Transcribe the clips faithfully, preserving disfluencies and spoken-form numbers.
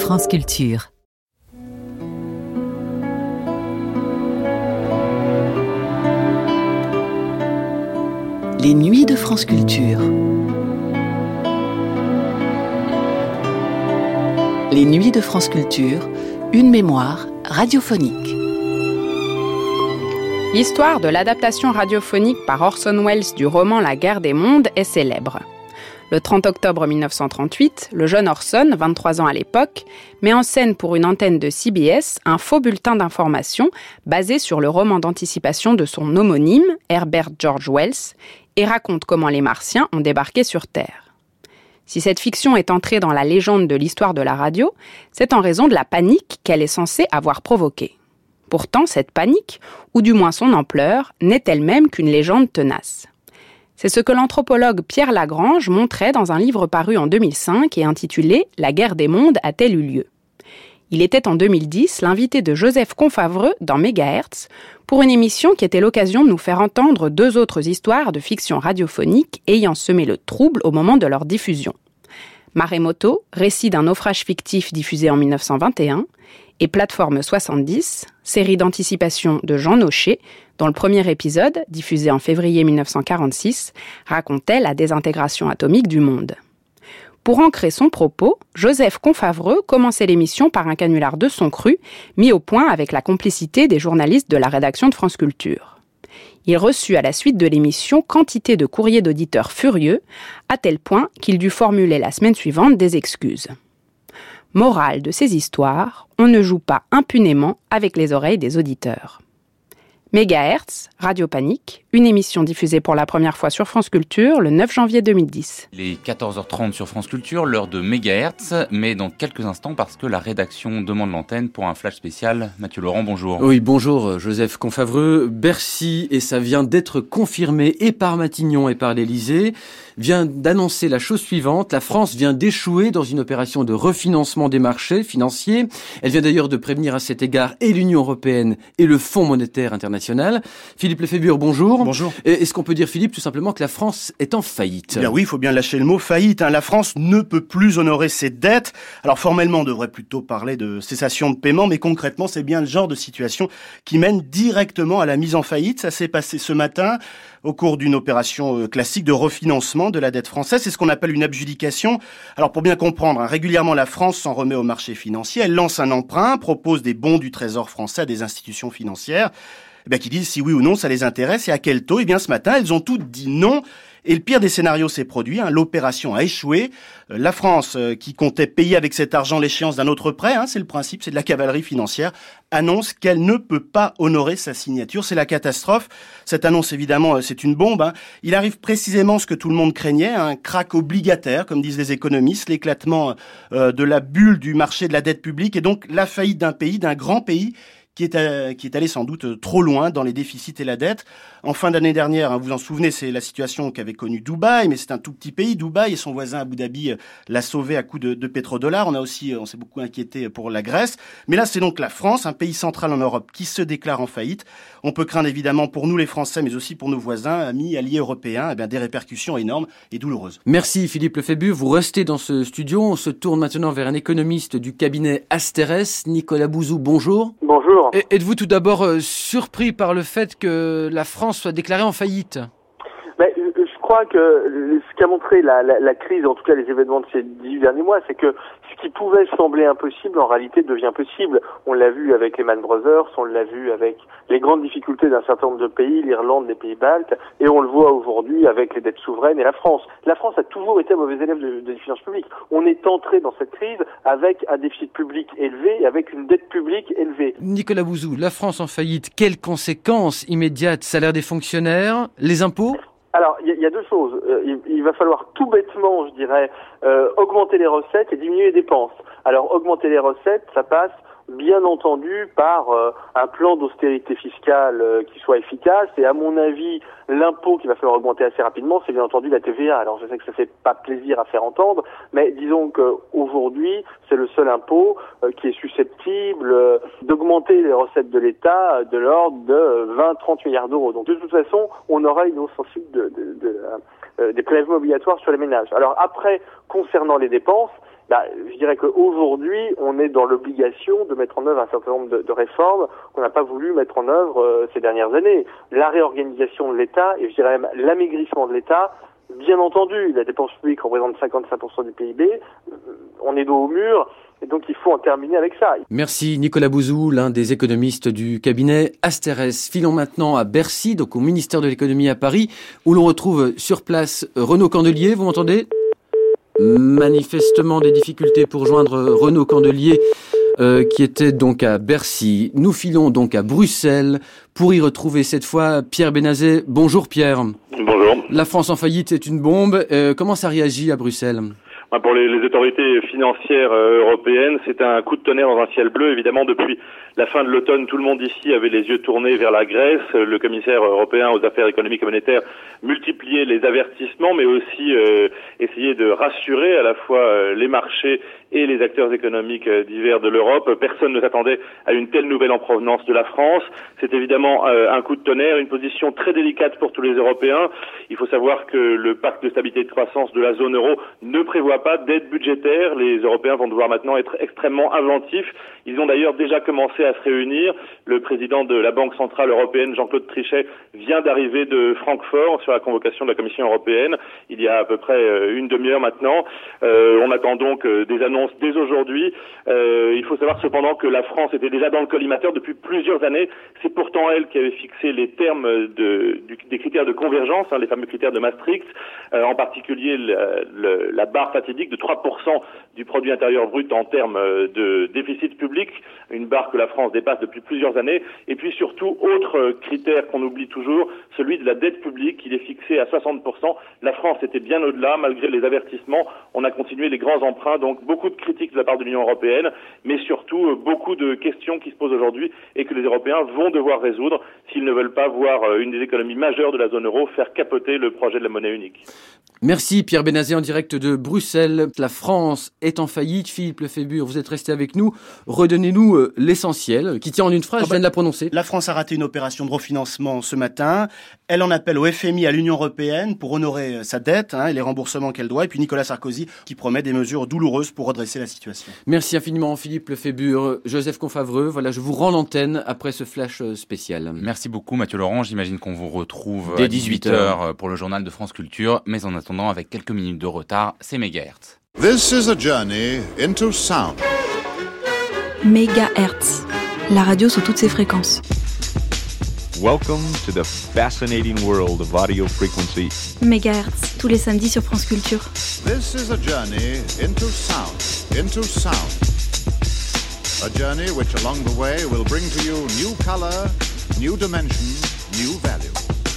France Culture. Les nuits de France Culture. Les nuits de France Culture, une mémoire radiophonique. L'histoire de l'adaptation radiophonique par Orson Welles du roman La guerre des mondes est célèbre. Le trente octobre mille neuf cent trente-huit, le jeune Orson, vingt-trois ans à l'époque, met en scène pour une antenne de C B S un faux bulletin d'information basé sur le roman d'anticipation de son homonyme, Herbert George Wells, et raconte comment les Martiens ont débarqué sur Terre. Si cette fiction est entrée dans la légende de l'histoire de la radio, c'est en raison de la panique qu'elle est censée avoir provoquée. Pourtant, cette panique, ou du moins son ampleur, n'est elle-même qu'une légende tenace. C'est ce que l'anthropologue Pierre Lagrange montrait dans un livre paru en deux mille cinq et intitulé « La guerre des mondes a-t-elle eu lieu ?» Il était en deux mille dix l'invité de Joseph Confavreux dans Mégahertz pour une émission qui était l'occasion de nous faire entendre deux autres histoires de fiction radiophonique ayant semé le trouble au moment de leur diffusion. Maremoto, récit d'un naufrage fictif diffusé en mille neuf cent vingt et un, et Plateforme soixante-dix, série d'anticipation de Jean Nochet, dont le premier épisode, diffusé en février mille neuf cent quarante-six, racontait la désintégration atomique du monde. Pour ancrer son propos, Joseph Confavreux commençait l'émission par un canular de son cru, mis au point avec la complicité des journalistes de la rédaction de France Culture. Il reçut à la suite de l'émission quantité de courriers d'auditeurs furieux, à tel point qu'il dut formuler la semaine suivante des excuses. Morale de ces histoires, on ne joue pas impunément avec les oreilles des auditeurs. Mégahertz, Radio Panique, une émission diffusée pour la première fois sur France Culture le neuf janvier deux mille dix. Il est quatorze heures trente sur France Culture, l'heure de Mégahertz, mais dans quelques instants parce que la rédaction demande l'antenne pour un flash spécial. Mathieu Laurent, bonjour. Oui, bonjour Joseph Confavreux. Bercy, et ça vient d'être confirmé et par Matignon et par l'Élysée, vient d'annoncer la chose suivante. La France vient d'échouer dans une opération de refinancement des marchés financiers. Elle vient d'ailleurs de prévenir à cet égard et l'Union européenne et le Fonds monétaire international. Philippe Lefébure, bonjour. Bonjour. Est-ce qu'on peut dire, Philippe, tout simplement que la France est en faillite ? Eh bien oui, il faut bien lâcher le mot faillite. Hein. La France ne peut plus honorer ses dettes. Alors formellement, on devrait plutôt parler de cessation de paiement, mais concrètement, c'est bien le genre de situation qui mène directement à la mise en faillite. Ça s'est passé ce matin au cours d'une opération classique de refinancement de la dette française. C'est ce qu'on appelle une abjudication. Alors pour bien comprendre, hein, régulièrement la France s'en remet au marché financier. Elle lance un emprunt, propose des bons du Trésor français à des institutions financières. Eh bien, qui disent si oui ou non ça les intéresse et à quel taux. Eh bien, ce matin, elles ont toutes dit non. Et le pire des scénarios s'est produit. Hein. L'opération a échoué. Euh, la France, euh, qui comptait payer avec cet argent l'échéance d'un autre prêt, hein, c'est le principe, c'est de la cavalerie financière, annonce qu'elle ne peut pas honorer sa signature. C'est la catastrophe. Cette annonce, évidemment, euh, c'est une bombe. Hein. Il arrive précisément ce que tout le monde craignait, hein, un krach obligataire, comme disent les économistes, l'éclatement euh, de la bulle du marché de la dette publique et donc la faillite d'un pays, d'un grand pays, qui est, à, qui est allé sans doute trop loin dans les déficits et la dette. En fin d'année dernière, hein, vous vous en souvenez, c'est la situation qu'avait connue Dubaï, mais c'est un tout petit pays, Dubaï, et son voisin Abu Dhabi euh, l'a sauvé à coups de, de pétrodollars. On a aussi, on s'est beaucoup inquiété pour la Grèce. Mais là, c'est donc la France, un pays central en Europe, qui se déclare en faillite. On peut craindre évidemment pour nous les Français, mais aussi pour nos voisins, amis, alliés européens, eh bien, des répercussions énormes et douloureuses. Merci Philippe Lefébure. Vous restez dans ce studio. On se tourne maintenant vers un économiste du cabinet Asterès, Nicolas Bouzou. Bonjour. Bonjour. Et êtes-vous tout d'abord euh, surpris par le fait que la France soit déclarée en faillite ? Mais je crois que ce qu'a montré la, la, la crise, en tout cas les événements de ces dix derniers mois, c'est que ce qui pouvait sembler impossible, en réalité devient possible. On l'a vu avec Lehman Brothers, on l'a vu avec les grandes difficultés d'un certain nombre de pays, l'Irlande, les pays baltes, et on le voit aujourd'hui avec les dettes souveraines et la France. La France a toujours été un mauvais élève de, de, des finances publiques. On est entré dans cette crise avec un déficit public élevé et avec une dette publique élevée. Nicolas Bouzou, la France en faillite, quelles conséquences immédiates ? Salaire des fonctionnaires, les impôts ? Alors, il y, y a deux choses. Euh, il, il va falloir tout bêtement, je dirais, euh, augmenter les recettes et diminuer les dépenses. Alors, augmenter les recettes, ça passe bien entendu par euh, un plan d'austérité fiscale euh, qui soit efficace. Et à mon avis, l'impôt qu'il va falloir augmenter assez rapidement, c'est bien entendu la T V A. Alors je sais que ça fait pas plaisir à faire entendre, mais disons qu'aujourd'hui, c'est le seul impôt euh, qui est susceptible euh, d'augmenter les recettes de l'État de l'ordre de vingt à trente milliards d'euros. Donc de toute façon, on aura une hausse sensible de, de, de, euh, des prélèvements obligatoires sur les ménages. Alors après, concernant les dépenses, bah, je dirais qu'aujourd'hui, on est dans l'obligation de mettre en œuvre un certain nombre de, de réformes qu'on n'a pas voulu mettre en œuvre euh, ces dernières années. La réorganisation de l'État, et je dirais même l'amaigrissement de l'État, bien entendu, la dépense publique représente cinquante-cinq pour cent du P I B, on est dos au mur, et donc il faut en terminer avec ça. Merci Nicolas Bouzou, l'un des économistes du cabinet Asterès. Filons maintenant à Bercy, donc au ministère de l'économie à Paris, où l'on retrouve sur place Renaud Candelier, vous m'entendez ? Manifestement des difficultés pour joindre Renaud Candelier, euh, qui était donc à Bercy. Nous filons donc à Bruxelles pour y retrouver cette fois Pierre Benazet. Bonjour Pierre. Bonjour. La France en faillite, c'est une bombe. Euh, comment ça réagit à Bruxelles ? Pour les, les autorités financières euh, européennes, c'est un coup de tonnerre dans un ciel bleu. Évidemment, depuis la fin de l'automne, tout le monde ici avait les yeux tournés vers la Grèce. Le commissaire européen aux affaires économiques et monétaires multipliait les avertissements, mais aussi euh, essayait de rassurer à la fois euh, les marchés et les acteurs économiques euh, divers de l'Europe. Personne ne s'attendait à une telle nouvelle en provenance de la France. C'est évidemment euh, un coup de tonnerre, une position très délicate pour tous les Européens. Il faut savoir que le pacte de stabilité et de croissance de la zone euro ne prévoit pas d'aide budgétaire. Les Européens vont devoir maintenant être extrêmement inventifs. Ils ont d'ailleurs déjà commencé à se réunir. Le président de la Banque centrale européenne, Jean-Claude Trichet, vient d'arriver de Francfort sur la convocation de la Commission européenne. Il y a à peu près une demi-heure maintenant. Euh, on attend donc des annonces dès aujourd'hui. Euh, il faut savoir cependant que la France était déjà dans le collimateur depuis plusieurs années. C'est pourtant elle qui avait fixé les termes de, du, des critères de convergence, hein, les fameux critères de Maastricht, euh, en particulier le, le, la barre fatidique de trois pour cent du produit intérieur brut en termes de déficit public, une barre que la France dépasse depuis plusieurs années. Et puis surtout, autre critère qu'on oublie toujours, celui de la dette publique. Il est fixé à soixante pour cent. La France était bien au-delà, malgré les avertissements. On a continué les grands emprunts, donc beaucoup de critiques de la part de l'Union européenne, mais surtout beaucoup de questions qui se posent aujourd'hui et que les Européens vont devoir résoudre s'ils ne veulent pas voir une des économies majeures de la zone euro faire capoter le projet de la monnaie unique. Merci Pierre Benazet en direct de Bruxelles. La France est en faillite. Philippe Lefébure, vous êtes resté avec nous. Redonnez-nous euh, l'essentiel, qui tient en une phrase, oh bah, je viens de la prononcer. La France a raté une opération de refinancement ce matin. Elle en appelle au F M I, à l'Union européenne, pour honorer sa dette hein, et les remboursements qu'elle doit. Et puis Nicolas Sarkozy, qui promet des mesures douloureuses pour redresser la situation. Merci infiniment Philippe Lefébure. Joseph Confavreux, voilà, je vous rends l'antenne après ce flash spécial. Merci beaucoup Mathieu Laurent. J'imagine qu'on vous retrouve dès à dix-huit heures pour le journal de France Culture. Mais en attendant, avec quelques minutes de retard, c'est Mégahertz. This is a journey into sound. Mégahertz, la radio sous toutes ses fréquences. Welcome to the fascinating world of audio frequency. Mégahertz, tous les samedis sur France Culture. This is a journey into sound, into sound. A journey which along the way will bring to you new color, new dimension, new value.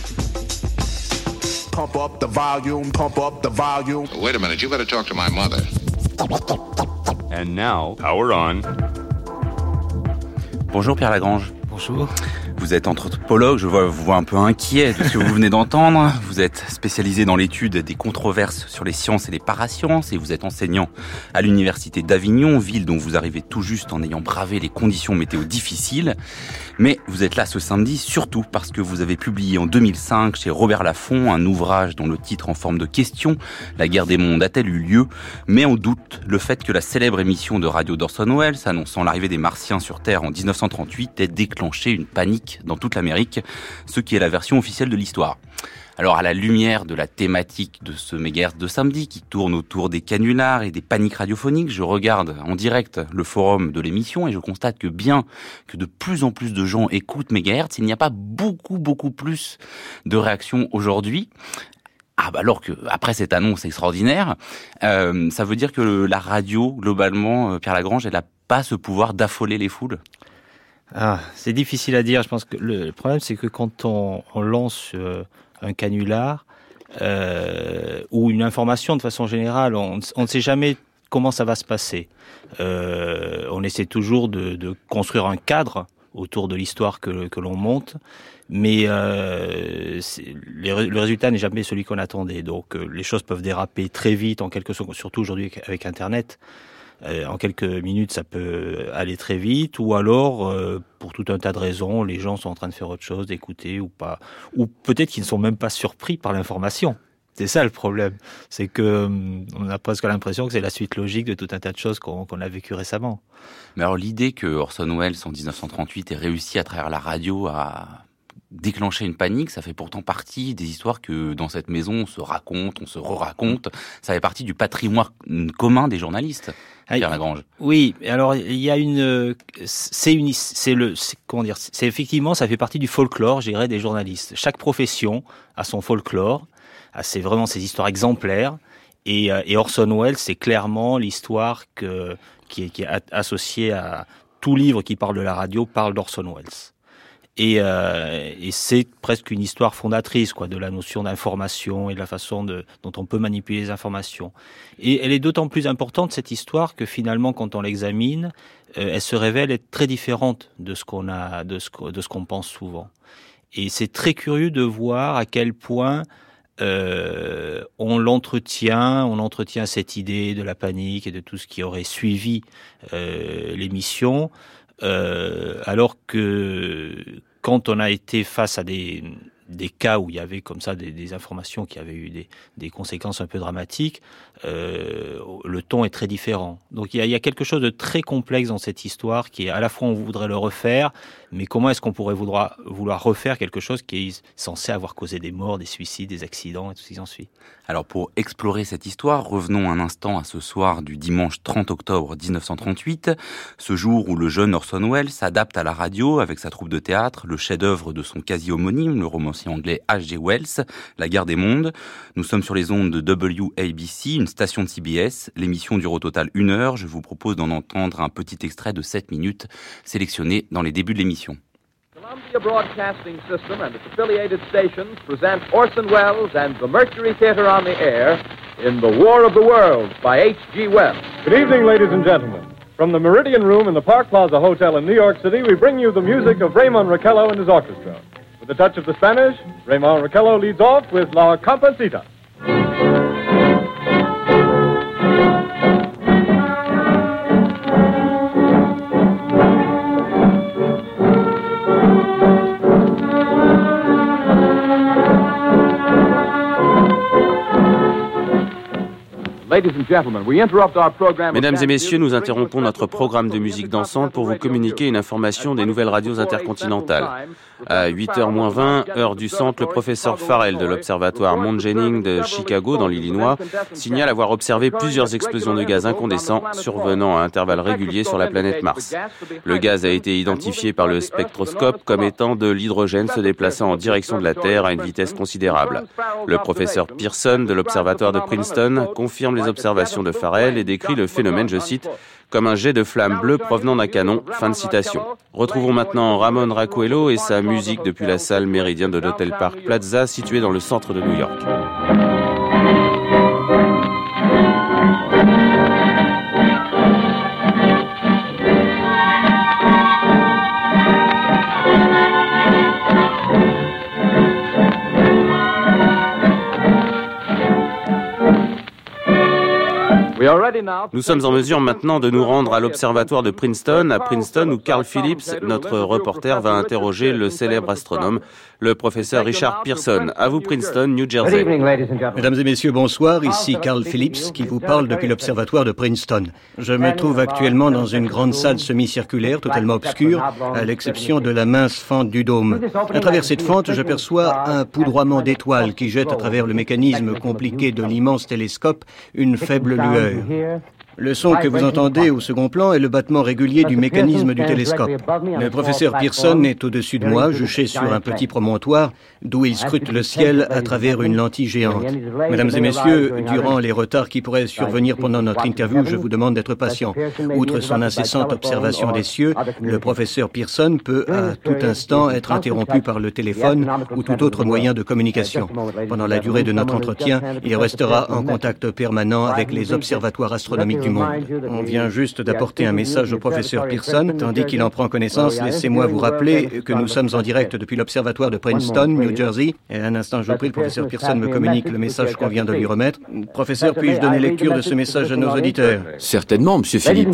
Pump up the volume, pump up the volume. Wait a minute, you better talk to my mother. And now, power on. Bonjour Pierre Lagrange. Bonjour. Vous êtes anthropologue, je vois, vous vois un peu inquiet de ce que vous venez d'entendre. Vous êtes spécialisé dans l'étude des controverses sur les sciences et les parasciences et vous êtes enseignant à l'université d'Avignon, ville dont vous arrivez tout juste en ayant bravé les conditions météo difficiles. Mais vous êtes là ce samedi surtout parce que vous avez publié en deux mille cinq chez Robert Laffont un ouvrage dont le titre en forme de question, La guerre des mondes a-t-elle eu lieu, met en doute le fait que la célèbre émission de radio d'Orson Welles annonçant l'arrivée des Martiens sur Terre en dix-neuf cent trente-huit ait déclenché une panique dans toute l'Amérique, ce qui est la version officielle de l'histoire. Alors à la lumière de la thématique de ce mégahertz de samedi qui tourne autour des canulars et des paniques radiophoniques, je regarde en direct le forum de l'émission et je constate que bien que de plus en plus de gens écoutent mégahertz, il n'y a pas beaucoup beaucoup plus de réactions aujourd'hui. Ah bah alors que après cette annonce extraordinaire, euh, ça veut dire que la radio globalement, Pierre Lagrange, elle n'a pas ce pouvoir d'affoler les foules. Ah, c'est difficile à dire. Je pense que le problème, c'est que quand on, on lance euh, un canular euh, ou une information de façon générale, on, on ne sait jamais comment ça va se passer. Euh, on essaie toujours de, de construire un cadre autour de l'histoire que, que l'on monte, mais euh, les, le résultat n'est jamais celui qu'on attendait. Donc euh, les choses peuvent déraper très vite, en quelque sorte, surtout aujourd'hui avec Internet. Euh, en quelques minutes, ça peut aller très vite, ou alors, euh, pour tout un tas de raisons, les gens sont en train de faire autre chose, d'écouter ou pas, ou peut-être qu'ils ne sont même pas surpris par l'information. C'est ça le problème, c'est que on a presque l'impression que c'est la suite logique de tout un tas de choses qu'on, qu'on a vécues récemment. Mais alors l'idée que Orson Welles en dix-neuf cent trente-huit ait réussi à travers la radio à déclencher une panique, ça fait pourtant partie des histoires que dans cette maison on se raconte, on se re-raconte. Ça fait partie du patrimoine commun des journalistes. Pierre Lagrange. Oui, alors il y a une, c'est une, c'est le, c'est, comment dire, c'est effectivement, ça fait partie du folklore, je dirais, des journalistes. Chaque profession a son folklore, a ses, vraiment ses histoires exemplaires, et, et Orson Welles, c'est clairement l'histoire que, qui est, qui est associée à tout livre qui parle de la radio parle d'Orson Welles. Et, euh, et c'est presque une histoire fondatrice, quoi, de la notion d'information et de la façon de, dont on peut manipuler les informations. Et elle est d'autant plus importante, cette histoire, que finalement, quand on l'examine, euh, elle se révèle être très différente de ce qu'on a, de ce, de ce qu'on pense souvent. Et c'est très curieux de voir à quel point euh, on l'entretient, on entretient cette idée de la panique et de tout ce qui aurait suivi euh, l'émission, euh, alors que quand on a été face à des, des cas où il y avait comme ça des, des informations qui avaient eu des, des conséquences un peu dramatiques, euh, le ton est très différent. Donc il y, a, il y a quelque chose de très complexe dans cette histoire qui est à la fois on voudrait le refaire, mais comment est-ce qu'on pourrait vouloir, vouloir refaire quelque chose qui est censé avoir causé des morts, des suicides, des accidents et tout ce qui s'ensuit. Alors pour explorer cette histoire, revenons un instant à ce soir du dimanche trente octobre dix-neuf cent trente-huit, ce jour où le jeune Orson Welles s'adapte à la radio avec sa troupe de théâtre, le chef-d'œuvre de son quasi-homonyme, le romancier anglais H G Wells, La guerre des mondes. Nous sommes sur les ondes de W A B C, une station de C B S. L'émission dure au total une heure. Je vous propose d'en entendre un petit extrait de sept minutes, sélectionné dans les débuts de l'émission. Columbia Broadcasting System and its affiliated stations present Orson Welles and the Mercury Theater on the air in The War of the Worlds by H G Wells. Good evening, ladies and gentlemen. From the Meridian Room in the Park Plaza Hotel in New York City, we bring you the music of Raymond Raquello and his orchestra. With a touch of the Spanish, Raymond Raquello leads off with La Comparsita. Mesdames et messieurs, nous interrompons notre programme de musique dansante pour vous communiquer une information des nouvelles radios intercontinentales. À huit heures moins vingt, heure du centre, le professeur Farrell de l'observatoire Mount Jennings de Chicago, dans l'Illinois, signale avoir observé plusieurs explosions de gaz incandescents survenant à intervalles réguliers sur la planète Mars. Le gaz a été identifié par le spectroscope comme étant de l'hydrogène se déplaçant en direction de la Terre à une vitesse considérable. Le professeur Pearson de l'observatoire de Princeton confirme les observations de Farrell et décrit le phénomène, je cite, comme un jet de flammes bleues provenant d'un canon. Fin de citation. Retrouvons maintenant Ramon Raquello et sa musique depuis la salle Méridien de l'Hôtel Park Plaza située dans le centre de New York. Nous sommes en mesure maintenant de nous rendre à l'observatoire de Princeton, à Princeton où Carl Phillips, notre reporter, va interroger le célèbre astronome, le professeur Richard Pearson. À vous Princeton, New Jersey. Mesdames et messieurs, bonsoir. Ici Carl Phillips qui vous parle depuis l'observatoire de Princeton. Je me trouve actuellement dans une grande salle semi-circulaire, totalement obscure, à l'exception de la mince fente du dôme. À travers cette fente, je perçois un poudroiement d'étoiles qui jette à travers le mécanisme compliqué de l'immense télescope une faible lueur. Le son que vous entendez au second plan est le battement régulier du mécanisme du télescope. Le professeur Pearson est au-dessus de moi, juché sur un petit promontoire, d'où il scrute le ciel à travers une lentille géante. Mesdames et messieurs, durant les retards qui pourraient survenir pendant notre interview, je vous demande d'être patient. Outre son incessante observation des cieux, le professeur Pearson peut à tout instant être interrompu par le téléphone ou tout autre moyen de communication. Pendant la durée de notre entretien, il restera en contact permanent avec les observatoires astronomiques du monde. On vient juste d'apporter un message au professeur Pearson. Tandis qu'il en prend connaissance, laissez-moi vous rappeler que nous sommes en direct depuis l'observatoire de Princeton, New Jersey. Et un instant, je vous prie, le professeur Pearson me communique le message qu'on vient de lui remettre. Professeur, puis-je donner lecture de ce message à nos auditeurs? Certainement, monsieur Phillips.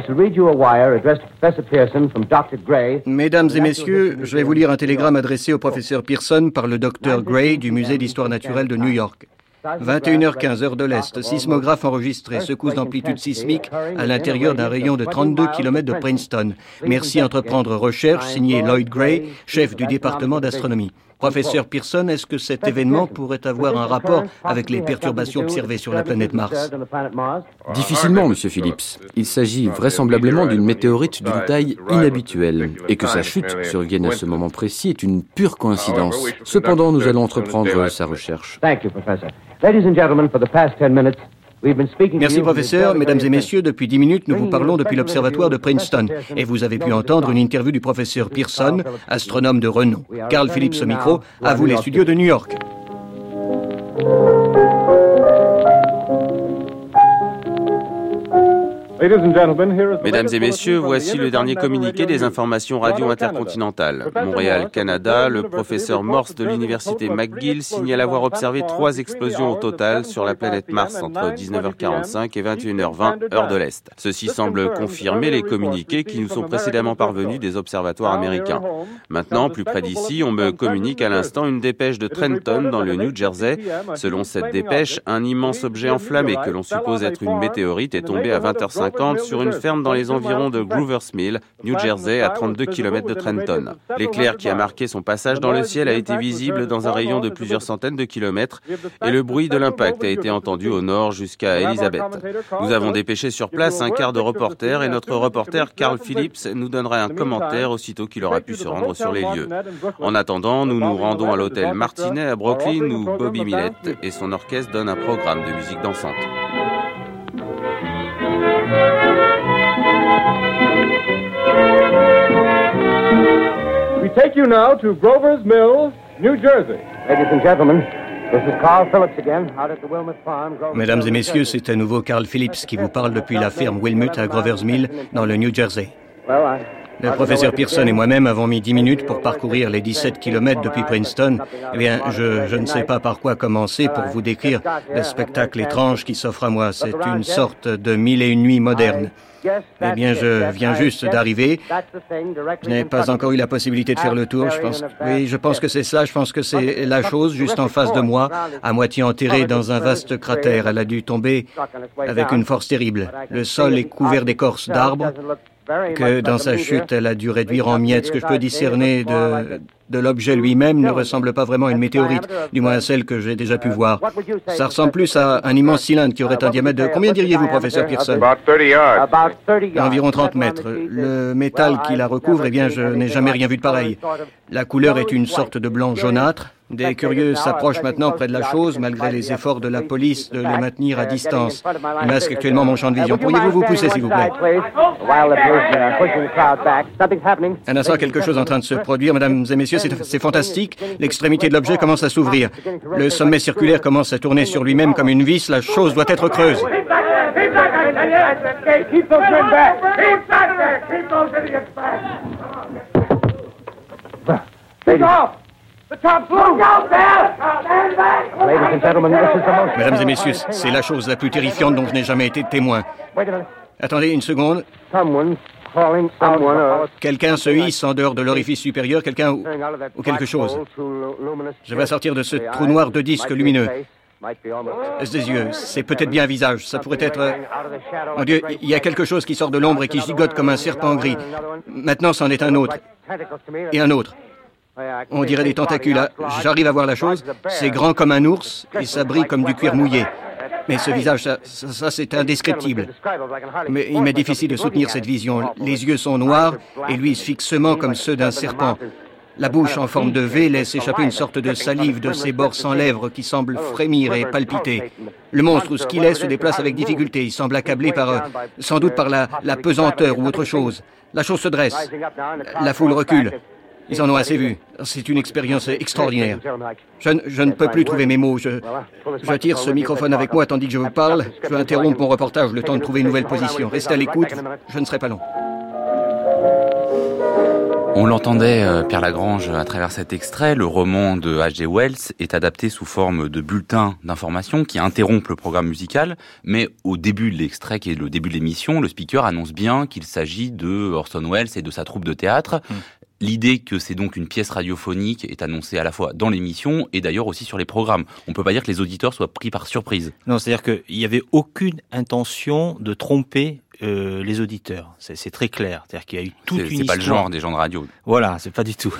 Mesdames et messieurs, je vais vous lire un télégramme adressé au professeur Pearson par le docteur Gray du Musée d'histoire naturelle de New York. vingt et une heures quinze, heure de l'Est, sismographe enregistré, secousse d'amplitude sismique à l'intérieur d'un rayon de trente-deux kilomètres de Princeton. Merci entreprendre recherche, signé Lloyd Gray, chef du département d'astronomie. Professeur Pearson, est-ce que cet événement pourrait avoir un rapport avec les perturbations observées sur la planète Mars? Difficilement, Monsieur Phillips. Il s'agit vraisemblablement d'une météorite d'une taille inhabituelle, et que sa chute survienne à ce moment précis est une pure coïncidence. Cependant, nous allons entreprendre sa recherche. Merci, professeur. Mesdames et messieurs, depuis dix minutes, nous vous parlons depuis l'observatoire de Princeton. Et vous avez pu entendre une interview du professeur Pearson, astronome de renom. Carl Phillips au micro, à vous les studios de New York. Mesdames et messieurs, voici le dernier communiqué des informations radio intercontinentales. Montréal, Canada, le professeur Morse de l'université McGill signale avoir observé trois explosions au total sur la planète Mars entre dix-neuf heures quarante-cinq et vingt et une heures vingt, heure de l'Est. Ceci semble confirmer les communiqués qui nous sont précédemment parvenus des observatoires américains. Maintenant, plus près d'ici, on me communique à l'instant une dépêche de Trenton dans le New Jersey. Selon cette dépêche, un immense objet enflammé que l'on suppose être une météorite est tombé à vingt heures cinquante sur une ferme dans les environs de Groovers Mill, New Jersey, à trente-deux kilomètres de Trenton. L'éclair qui a marqué son passage dans le ciel a été visible dans un rayon de plusieurs centaines de kilomètres et le bruit de l'impact a été entendu au nord jusqu'à Elizabeth. Nous avons dépêché sur place un quart de reporter et notre reporter Carl Phillips nous donnera un commentaire aussitôt qu'il aura pu se rendre sur les lieux. En attendant, nous nous rendons à l'hôtel Martinet à Brooklyn où Bobby Millett et son orchestre donnent un programme de musique dansante. We take you now to Grover's Mill, New Jersey. Ladies and gentlemen, this is Carl Phillips again, out at the Wilmot Farm. Mesdames et messieurs, c'est à nouveau Carl Phillips qui vous parle depuis la ferme Wilmot à Grover's Mill, dans le New Jersey. Le professeur Pearson et moi-même avons mis dix minutes pour parcourir les dix-sept kilomètres depuis Princeton. Eh bien, je, je ne sais pas par quoi commencer pour vous décrire le spectacle étrange qui s'offre à moi. C'est une sorte de mille et une nuits moderne. Eh bien, je viens juste d'arriver. Je n'ai pas encore eu la possibilité de faire le tour. Je pense, oui, je pense que c'est ça. Je pense que c'est la chose juste en face de moi, à moitié enterrée dans un vaste cratère. Elle a dû tomber avec une force terrible. Le sol est couvert d'écorces d'arbres, que dans sa chute, elle a dû réduire en miettes. Ce que je peux discerner de, de l'objet lui-même ne ressemble pas vraiment à une météorite, du moins à celle que j'ai déjà pu voir. Ça ressemble plus à un immense cylindre qui aurait un diamètre de... Combien diriez-vous, professeur Pearson? Environ trente mètres. Le métal qui la recouvre, eh bien, je n'ai jamais rien vu de pareil. La couleur est une sorte de blanc jaunâtre. Des curieux s'approchent maintenant près de la chose, malgré les efforts de la police de les maintenir à distance. Il masque actuellement mon champ de vision. Pourriez-vous vous pousser, s'il vous plaît? Un instant, quelque chose est en train de se produire. Mesdames et messieurs, c'est, c'est fantastique. L'extrémité de l'objet commence à s'ouvrir. Le sommet circulaire commence à tourner sur lui-même comme une vis. La chose doit être creuse. Mesdames et messieurs, c'est la chose la plus terrifiante dont je n'ai jamais été témoin. Attendez une seconde. Quelqu'un se hisse en dehors de l'orifice supérieur, quelqu'un ou, ou quelque chose. Je vais sortir de ce trou noir de disques lumineux. Est-ce des yeux? C'est peut-être bien un visage. Ça pourrait être... Mon Dieu, il y a quelque chose qui sort de l'ombre et qui gigote comme un serpent gris. Maintenant, c'en est un autre. Et un autre. On dirait des tentacules. J'arrive à voir la chose. C'est grand comme un ours et ça brille comme du cuir mouillé. Mais ce visage, ça, ça, ça c'est indescriptible. Mais il m'est difficile de soutenir cette vision. Les yeux sont noirs et luisent fixement comme ceux d'un serpent. La bouche en forme de V laisse échapper une sorte de salive de ses bords sans lèvres qui semble frémir et palpiter. Le monstre ou ce qu'il est se déplace avec difficulté. Il semble accablé par, euh, sans doute par la, la pesanteur ou autre chose. La chose se dresse. La foule recule. Ils en ont assez vu. C'est une expérience extraordinaire. Je, je ne peux plus trouver mes mots. Je, je tire ce microphone avec moi tandis que je vous parle. Je vais interrompre mon reportage le temps de trouver une nouvelle position. Restez à l'écoute, je ne serai pas long. On l'entendait, euh, Pierre Lagrange, à travers cet extrait, le roman de H G Wells est adapté sous forme de bulletin d'information qui interrompt le programme musical, mais au début de l'extrait, qui est le début de l'émission, le speaker annonce bien qu'il s'agit de Orson Welles et de sa troupe de théâtre. Mmh. l'idée que c'est donc une pièce radiophonique est annoncée à la fois dans l'émission et d'ailleurs aussi sur les programmes. On peut pas dire que les auditeurs soient pris par surprise. Non, c'est-à-dire qu'il n'y avait aucune intention de tromper euh, les auditeurs. C'est, c'est très clair. C'est-à-dire qu'il y a eu toute c'est, une c'est histoire. C'est pas le genre des gens de radio. Voilà, c'est pas du tout.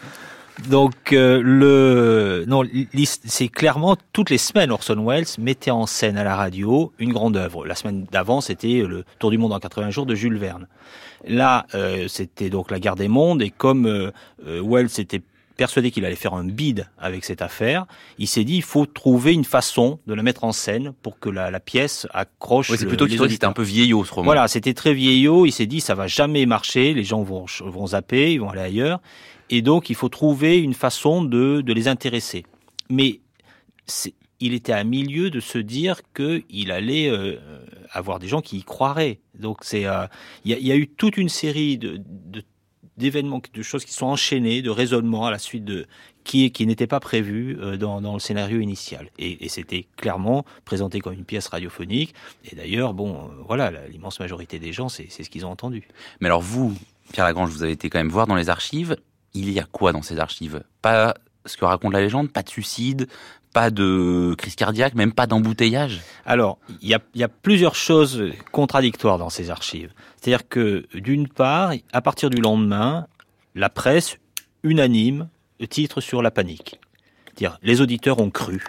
Donc euh, le non, c'est clairement toutes les semaines Orson Welles mettait en scène à la radio une grande œuvre. La semaine d'avant, c'était le Tour du monde en quatre-vingts jours de Jules Verne. Là, euh, c'était donc la guerre des mondes, et comme euh, Welles était persuadé qu'il allait faire un bid avec cette affaire, il s'est dit il faut trouver une façon de la mettre en scène pour que la, la pièce accroche. Oui, c'est plutôt qu'il c'était un peu vieillot ce roman. Voilà, c'était très vieillot. Il s'est dit ça va jamais marcher, les gens vont vont zapper, ils vont aller ailleurs. Et donc, il faut trouver une façon de, de les intéresser. Mais c'est, il était à milieu de se dire qu'il allait euh, avoir des gens qui y croiraient. Donc, c'est, il euh, y, y a eu toute une série de, de, d'événements, de choses qui sont enchaînées, de raisonnements à la suite de qui, qui n'étaient pas prévus euh, dans, dans le scénario initial. Et, et c'était clairement présenté comme une pièce radiophonique. Et d'ailleurs, bon, euh, voilà, la, l'immense majorité des gens, c'est, c'est ce qu'ils ont entendu. Mais alors vous, Pierre Lagrange, vous avez été quand même voir dans les archives. Il y a quoi dans ces archives ? Pas ce que raconte la légende, pas de suicide, pas de crise cardiaque, même pas d'embouteillage ? Alors, il y a, y a plusieurs choses contradictoires dans ces archives. C'est-à-dire que, d'une part, à partir du lendemain, la presse, unanime, titre sur la panique. C'est-à-dire, les auditeurs ont cru.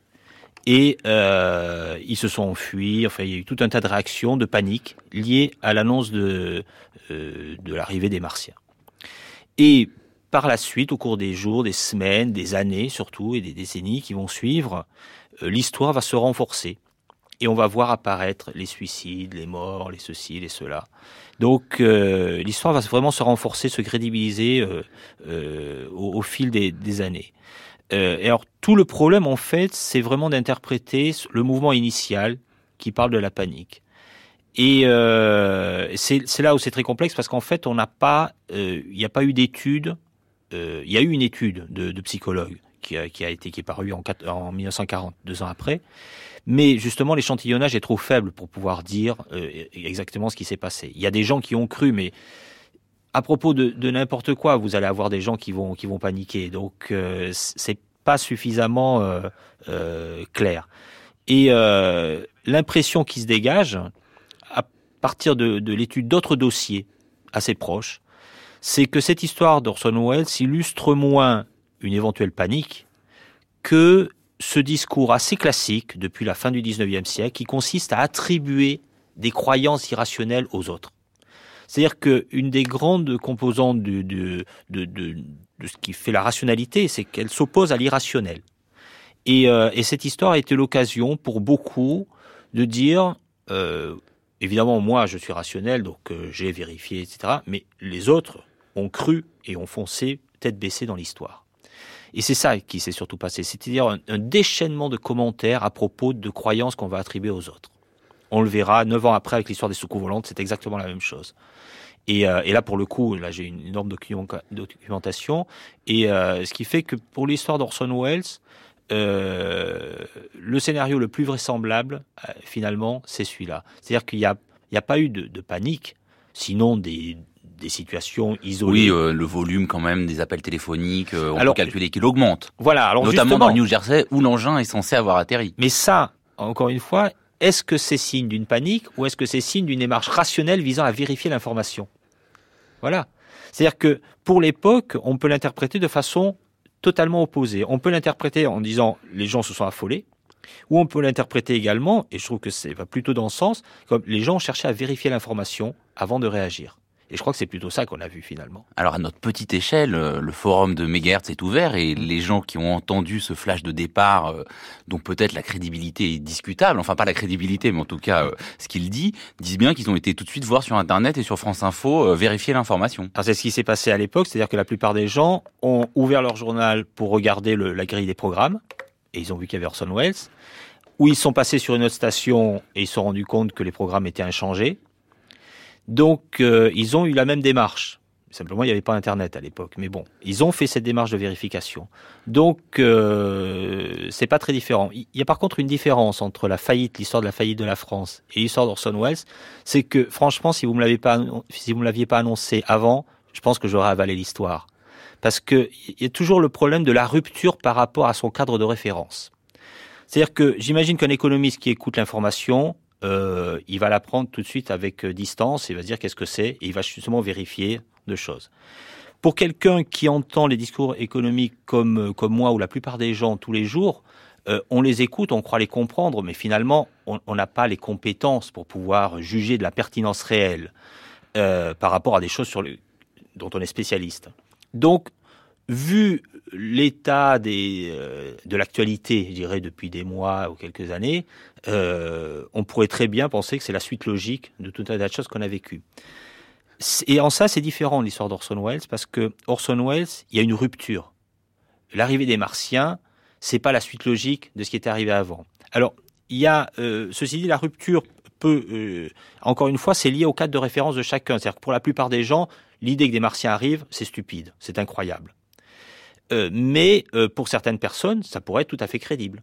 Et euh, ils se sont enfuis. Enfin, il y a eu tout un tas de réactions, de panique, liées à l'annonce de, euh, de l'arrivée des Martiens. Et par la suite, au cours des jours, des semaines, des années surtout, et des décennies qui vont suivre, euh, l'histoire va se renforcer. Et on va voir apparaître les suicides, les morts, les ceci, les cela. Donc euh, l'histoire va vraiment se renforcer, se crédibiliser euh, euh, au, au fil des, des années. Euh, et alors tout le problème, en fait, c'est vraiment d'interpréter le mouvement initial qui parle de la panique. Et euh, c'est, c'est là où c'est très complexe, parce qu'en fait, on n'a pas, il euh, n'y a pas eu d'études. Il euh, y a eu une étude de, de psychologue qui a, qui a été qui est parue en, en dix-neuf cent quarante, deux ans après, mais justement l'échantillonnage est trop faible pour pouvoir dire euh, exactement ce qui s'est passé. Il y a des gens qui ont cru, mais à propos de, de n'importe quoi, vous allez avoir des gens qui vont qui vont paniquer. Donc euh, c'est pas suffisamment euh, euh, clair. Et euh, l'impression qui se dégage à partir de, de l'étude d'autres dossiers assez proches, c'est que cette histoire d'Orson Welles illustre moins une éventuelle panique que ce discours assez classique depuis la fin du dix-neuvième siècle qui consiste à attribuer des croyances irrationnelles aux autres. C'est-à-dire qu'une des grandes composantes de, de, de, de, de ce qui fait la rationalité, c'est qu'elle s'oppose à l'irrationnel. Et, euh, et cette histoire a été l'occasion pour beaucoup de dire... Euh, évidemment, moi, je suis rationnel, donc euh, j'ai vérifié, et cetera. Mais les autres ont cru et ont foncé tête baissée dans l'histoire. Et c'est ça qui s'est surtout passé, c'est-à-dire un, un déchaînement de commentaires à propos de croyances qu'on va attribuer aux autres. On le verra, neuf ans après, avec l'histoire des soucoupes volantes, c'est exactement la même chose. Et, euh, et là, pour le coup, là, j'ai une énorme document, documentation. Et euh, ce qui fait que pour l'histoire d'Orson Welles, euh, le scénario le plus vraisemblable, euh, finalement, c'est celui-là. C'est-à-dire qu'il n'y a, il y a pas eu de, de panique, sinon des... des situations isolées. Oui, euh, le volume quand même des appels téléphoniques, euh, on alors, peut calculer qu'il augmente. Voilà, alors notamment dans le New Jersey où l'engin est censé avoir atterri. Mais ça, encore une fois, est-ce que c'est signe d'une panique ou est-ce que c'est signe d'une démarche rationnelle visant à vérifier l'information ? Voilà. C'est-à-dire que pour l'époque, on peut l'interpréter de façon totalement opposée. On peut l'interpréter en disant les gens se sont affolés, ou on peut l'interpréter également, et je trouve que ça va plutôt dans ce sens, comme les gens cherchaient à vérifier l'information avant de réagir. Et je crois que c'est plutôt ça qu'on a vu finalement. Alors à notre petite échelle, le forum de Megahertz est ouvert et les gens qui ont entendu ce flash de départ, euh, dont peut-être la crédibilité est discutable, enfin pas la crédibilité, mais en tout cas euh, ce qu'il dit, disent bien qu'ils ont été tout de suite voir sur Internet et sur France Info euh, vérifier l'information. Alors c'est ce qui s'est passé à l'époque, c'est-à-dire que la plupart des gens ont ouvert leur journal pour regarder le, la grille des programmes, et ils ont vu qu'il y avait Orson Welles, ou ils sont passés sur une autre station et ils se sont rendus compte que les programmes étaient inchangés. Donc, euh, ils ont eu la même démarche. Simplement, il n'y avait pas Internet à l'époque. Mais bon, ils ont fait cette démarche de vérification. Donc, euh, c'est pas très différent. Il y a par contre une différence entre la faillite, l'histoire de la faillite de la France et l'histoire d'Orson Welles. C'est que, franchement, si vous me l'avez pas, si vous me l'aviez pas annoncé avant, je pense que j'aurais avalé l'histoire. Parce qu'il y a toujours le problème de la rupture par rapport à son cadre de référence. C'est-à-dire que j'imagine qu'un économiste qui écoute l'information, euh, il va la prendre tout de suite avec distance, il va se dire qu'est-ce que c'est, et il va justement vérifier deux choses. Pour quelqu'un qui entend les discours économiques comme, comme moi ou la plupart des gens tous les jours, euh, on les écoute, on croit les comprendre, mais finalement, on n'a pas les compétences pour pouvoir juger de la pertinence réelle euh, par rapport à des choses sur le, dont on est spécialiste. Donc, vu l'état des, euh, de l'actualité, je dirais depuis des mois ou quelques années, euh, on pourrait très bien penser que c'est la suite logique de tout un tas de choses qu'on a vécues. Et en ça, c'est différent de l'histoire d'Orson Welles, parce que Orson Welles, il y a une rupture. L'arrivée des Martiens, c'est pas la suite logique de ce qui était arrivé avant. Alors, il y a, euh, ceci dit, la rupture peut, euh, encore une fois, c'est lié au cadre de référence de chacun. C'est-à-dire que pour la plupart des gens, l'idée que des Martiens arrivent, c'est stupide, c'est incroyable. Euh, mais euh, pour certaines personnes, ça pourrait être tout à fait crédible.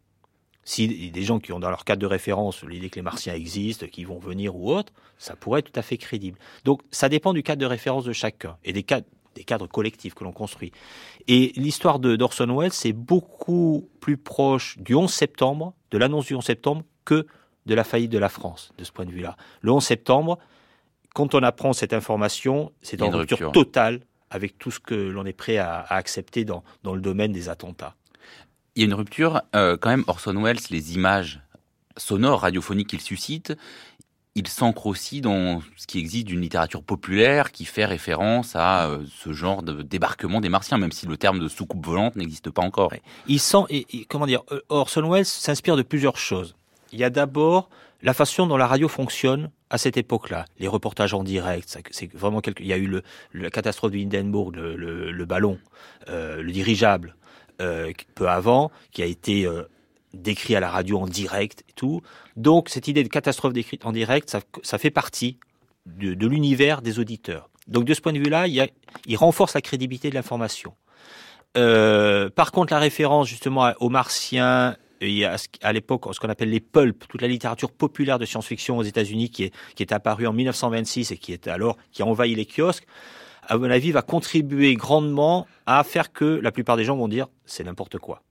Si des gens qui ont dans leur cadre de référence l'idée que les Martiens existent, qu'ils vont venir ou autre, ça pourrait être tout à fait crédible. Donc ça dépend du cadre de référence de chacun et des cadres, des cadres collectifs que l'on construit. Et l'histoire de d'Orson Welles, c'est beaucoup plus proche du onze septembre, de l'annonce du onze septembre, que de la faillite de la France, de ce point de vue-là. Le onze septembre, quand on apprend cette information, c'est une rupture, rupture totale avec tout ce que l'on est prêt à, à accepter dans, dans le domaine des attentats. Il y a une rupture, euh, quand même, Orson Welles, les images sonores, radiophoniques qu'il suscite, il s'ancre aussi dans ce qui existe d'une littérature populaire qui fait référence à euh, ce genre de débarquement des Martiens, même si le terme de soucoupe volante n'existe pas encore. Ouais. Il sent, et, et, comment dire, Orson Welles s'inspire de plusieurs choses. Il y a d'abord la façon dont la radio fonctionne à cette époque-là. Les reportages en direct, ça, c'est vraiment quelque... il y a eu le, la catastrophe de Hindenburg, le, le, le ballon, euh, le dirigeable. Euh, peu avant, qui a été euh, décrit à la radio en direct et tout. Donc, cette idée de catastrophe décrite en direct, ça, ça fait partie de, de l'univers des auditeurs. Donc, de ce point de vue-là, il, y a, il renforce la crédibilité de l'information. Euh, par contre, la référence justement aux Martiens, il y a à l'époque ce qu'on appelle les pulps, toute la littérature populaire de science-fiction aux États-Unis qui est, qui est apparue en dix-neuf cent vingt-six et qui est alors qui a envahi les kiosques, à mon avis, va contribuer grandement à faire que la plupart des gens vont dire c'est n'importe quoi.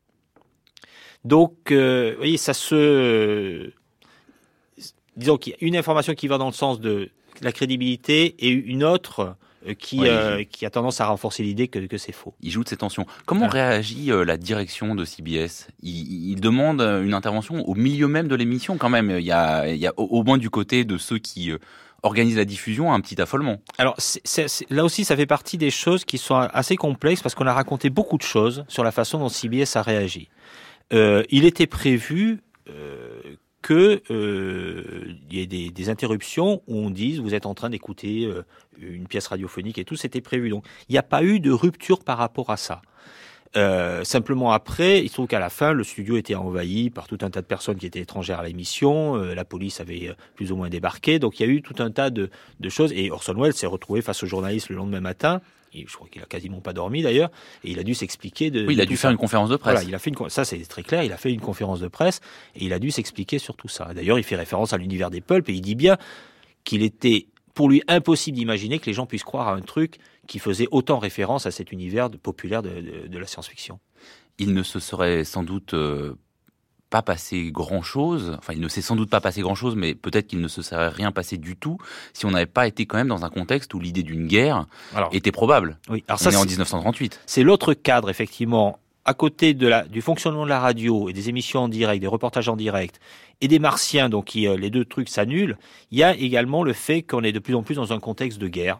Donc, euh, vous voyez, ça se... Euh, disons qu'il y a une information qui va dans le sens de la crédibilité et une autre euh, qui, oui, euh, qui a tendance à renforcer l'idée que, que c'est faux. Il joue de ces tensions. Comment ah. réagit euh, la direction de C B S ? il, il demande une intervention au milieu même de l'émission quand même. Il y a, il y a au, au moins du côté de ceux qui... Euh, organise la diffusion, un petit affolement. Alors c'est, c'est, c'est, là aussi, ça fait partie des choses qui sont assez complexes parce qu'on a raconté beaucoup de choses sur la façon dont C B S a réagi. Euh, il était prévu euh, que euh, il y ait des, des interruptions où on dise vous êtes en train d'écouter euh, une pièce radiophonique et tout, c'était prévu. Donc il n'y a pas eu de rupture par rapport à ça. Euh, simplement après, il se trouve qu'à la fin, le studio était envahi par tout un tas de personnes qui étaient étrangères à l'émission. Euh, la police avait euh, plus ou moins débarqué. Donc il y a eu tout un tas de, de choses. Et Orson Welles s'est retrouvé face aux journalistes le lendemain matin. Et je crois qu'il a quasiment pas dormi d'ailleurs. Et il a dû s'expliquer. De, oui, il de a dû faire ça. Une conférence de presse. Voilà, il a fait une, ça c'est très clair. Il a fait une conférence de presse et il a dû s'expliquer sur tout ça. D'ailleurs, il fait référence à l'univers des pulps et il dit bien qu'il était pour lui impossible d'imaginer que les gens puissent croire à un truc qui faisait autant référence à cet univers de, populaire de, de, de la science-fiction. Il ne se serait sans doute euh, pas passé grand-chose, enfin il ne s'est sans doute pas passé grand-chose, mais peut-être qu'il ne se serait rien passé du tout si on n'avait pas été quand même dans un contexte où l'idée d'une guerre alors, était probable. Oui, alors on ça, est en dix-neuf cent trente-huit. C'est l'autre cadre, effectivement, à côté de la, du fonctionnement de la radio et des émissions en direct, des reportages en direct, et des Martiens, donc qui, euh, les deux trucs s'annulent, il y a également le fait qu'on est de plus en plus dans un contexte de guerre.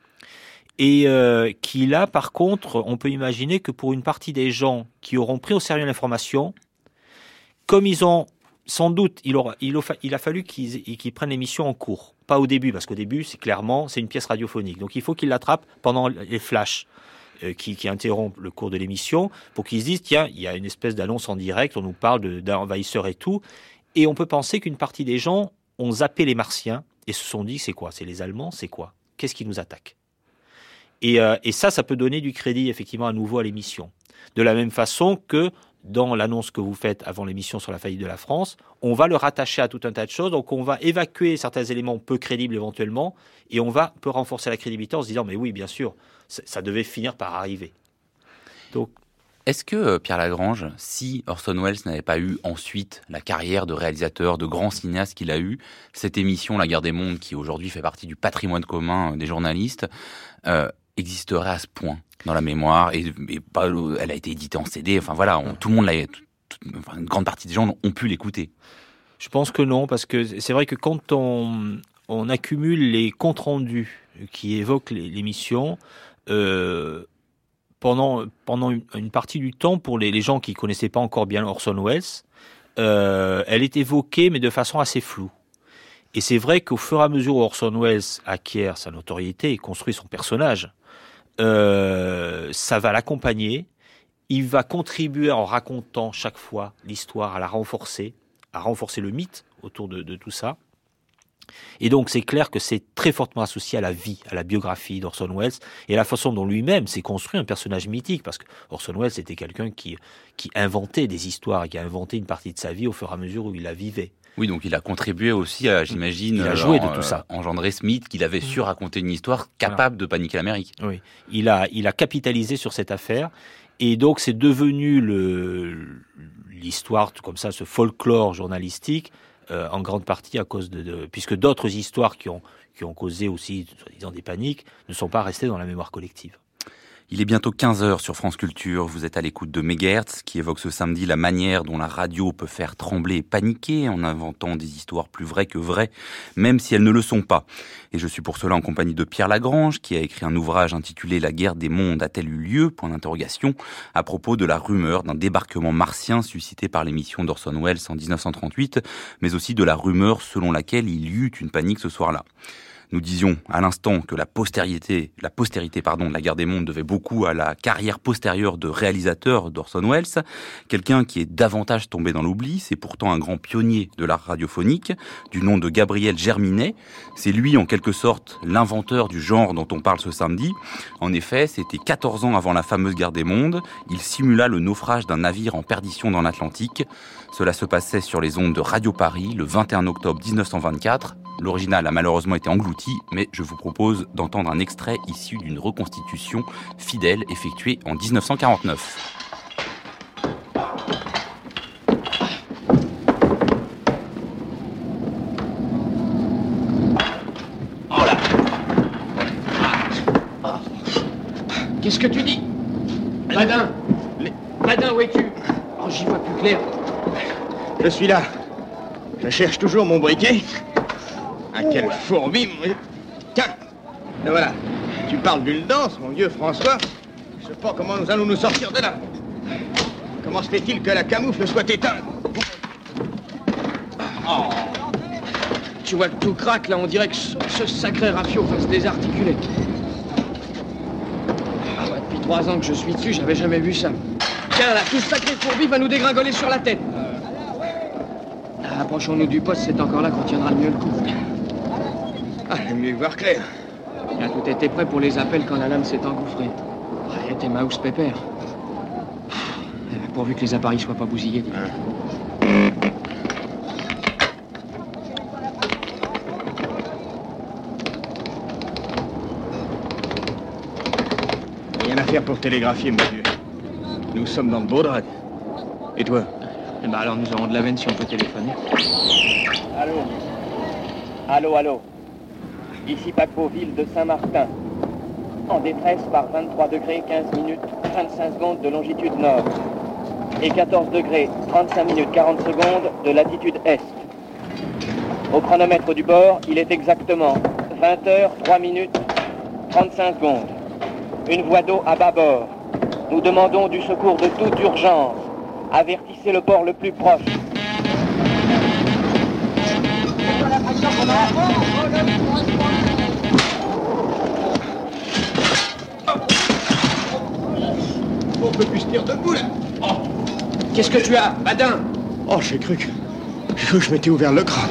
Et euh, qui là, par contre, on peut imaginer que pour une partie des gens qui auront pris au sérieux l'information, comme ils ont sans doute, il, aura, il, a, il a fallu qu'ils, qu'ils prennent l'émission en cours, pas au début, parce qu'au début, c'est clairement, c'est une pièce radiophonique. Donc il faut qu'ils l'attrapent pendant les flashs euh, qui, qui interrompent le cours de l'émission, pour qu'ils se disent, tiens, il y a une espèce d'annonce en direct, on nous parle de, d'un envahisseur et tout, et on peut penser qu'une partie des gens ont zappé les Martiens et se sont dit, c'est quoi ? C'est les Allemands ? C'est quoi ? Qu'est-ce qui nous attaque ? Et, euh, et ça, ça peut donner du crédit effectivement à nouveau à l'émission. De la même façon que dans l'annonce que vous faites avant l'émission sur la faillite de la France, on va le rattacher à tout un tas de choses. Donc, on va évacuer certains éléments peu crédibles éventuellement et on va peut renforcer la crédibilité en se disant, mais oui, bien sûr, ça devait finir par arriver. Donc, est-ce que, Pierre Lagrange, si Orson Welles n'avait pas eu ensuite la carrière de réalisateur, de grand cinéaste qu'il a eu, cette émission, La Guerre des Mondes, qui aujourd'hui fait partie du patrimoine commun des journalistes, euh, existerait à ce point dans la mémoire et, et pas, elle a été éditée en C D, enfin voilà, on, tout le monde l'a, tout, enfin, une grande partie des gens ont pu l'écouter. Je pense que non, parce que c'est vrai que quand on, on accumule les comptes rendus qui évoquent l'émission, euh, pendant, pendant une, une partie du temps, pour les, les gens qui connaissaient pas encore bien Orson Welles, euh, elle est évoquée, mais de façon assez floue. Et c'est vrai qu'au fur et à mesure où Orson Welles acquiert sa notoriété et construit son personnage, euh, ça va l'accompagner. Il va contribuer en racontant chaque fois l'histoire, à la renforcer, à renforcer le mythe autour de, de tout ça. Et donc c'est clair que c'est très fortement associé à la vie, à la biographie d'Orson Welles et à la façon dont lui-même s'est construit un personnage mythique, parce que Orson Welles était quelqu'un qui, qui inventait des histoires, qui a inventé une partie de sa vie au fur et à mesure où il la vivait. Oui, donc il a contribué aussi à, j'imagine, il a joué de en, tout ça. Euh, engendrer ce mythe qu'il avait su raconter une histoire capable voilà. de paniquer l'Amérique. Oui, il a, il a capitalisé sur cette affaire. Et donc, c'est devenu le, l'histoire, comme ça, ce folklore journalistique, euh, en grande partie à cause de, de puisque d'autres histoires qui ont, qui ont causé aussi, disons, des paniques, ne sont pas restées dans la mémoire collective. Il est bientôt quinze heures sur France Culture. Vous êtes à l'écoute de Megahertz, qui évoque ce samedi la manière dont la radio peut faire trembler et paniquer en inventant des histoires plus vraies que vraies, même si elles ne le sont pas. Et je suis pour cela en compagnie de Pierre Lagrange, qui a écrit un ouvrage intitulé « La guerre des mondes a-t-elle eu lieu ?» point d'interrogation, à propos de la rumeur d'un débarquement martien suscité par l'émission d'Orson Welles en dix-neuf cent trente-huit, mais aussi de la rumeur selon laquelle il y eut une panique ce soir-là. Nous disions à l'instant que la postérité, la postérité pardon, de la guerre des mondes devait beaucoup à la carrière postérieure de réalisateur d'Orson Welles, quelqu'un qui est davantage tombé dans l'oubli. C'est pourtant un grand pionnier de l'art radiophonique, du nom de Gabriel Germinet. C'est lui, en quelque sorte, l'inventeur du genre dont on parle ce samedi. En effet, c'était quatorze ans avant la fameuse guerre des mondes. Il simula le naufrage d'un navire en perdition dans l'Atlantique. Cela se passait sur les ondes de Radio Paris le vingt et un octobre dix-neuf cent vingt-quatre. L'original a malheureusement été englouti, mais je vous propose d'entendre un extrait issu d'une reconstitution fidèle effectuée en dix-neuf cent quarante-neuf. Oh là! Qu'est-ce que tu dis? Badin! Badin, où es-tu? Oh, j'y vois plus clair. Je suis là. Je cherche toujours mon briquet. Ah, quelle fourmi, mon... Tiens, le voilà. Tu parles d'une danse, mon vieux François. Je sais pas comment nous allons nous sortir de là. Comment se fait-il que la camoufle soit éteinte? Oh. Tu vois que tout craque, là, on dirait que ce, ce sacré rafio va se désarticuler. Ah ouais, depuis trois ans que je suis dessus, j'avais jamais vu ça. Tiens, là, tout ce sacré fourbi va nous dégringoler sur la tête. Ah, approchons-nous du poste, c'est encore là qu'on tiendra le mieux le coup. Ah, j'aime mieux voir clair. Bien, tout était prêt pour les appels quand la lame s'est engouffrée. Ah, et t'es Maus pépère. Pourvu que les appareils soient pas bousillés. Ah. Rien à faire pour télégraphier, monsieur. Nous sommes dans le Beau-Drac. Et toi? Eh ben alors nous aurons de la veine si on peut téléphoner. Allô? Allô, allô? Ici Paco, ville de Saint-Martin. En détresse par vingt-trois degrés, quinze minutes, vingt-cinq secondes de longitude nord. Et quatorze degrés, trente-cinq minutes, quarante secondes de latitude est. Au chronomètre du bord, il est exactement vingt heures, trois minutes, trente-cinq secondes. Une voie d'eau à bâbord. Nous demandons du secours de toute urgence. Avertissez le port le plus proche. On peut plus se tenir debout, là. Oh. Qu'est-ce que tu as, Badin? Oh, j'ai cru que... J'ai cru que je m'étais ouvert le crâne.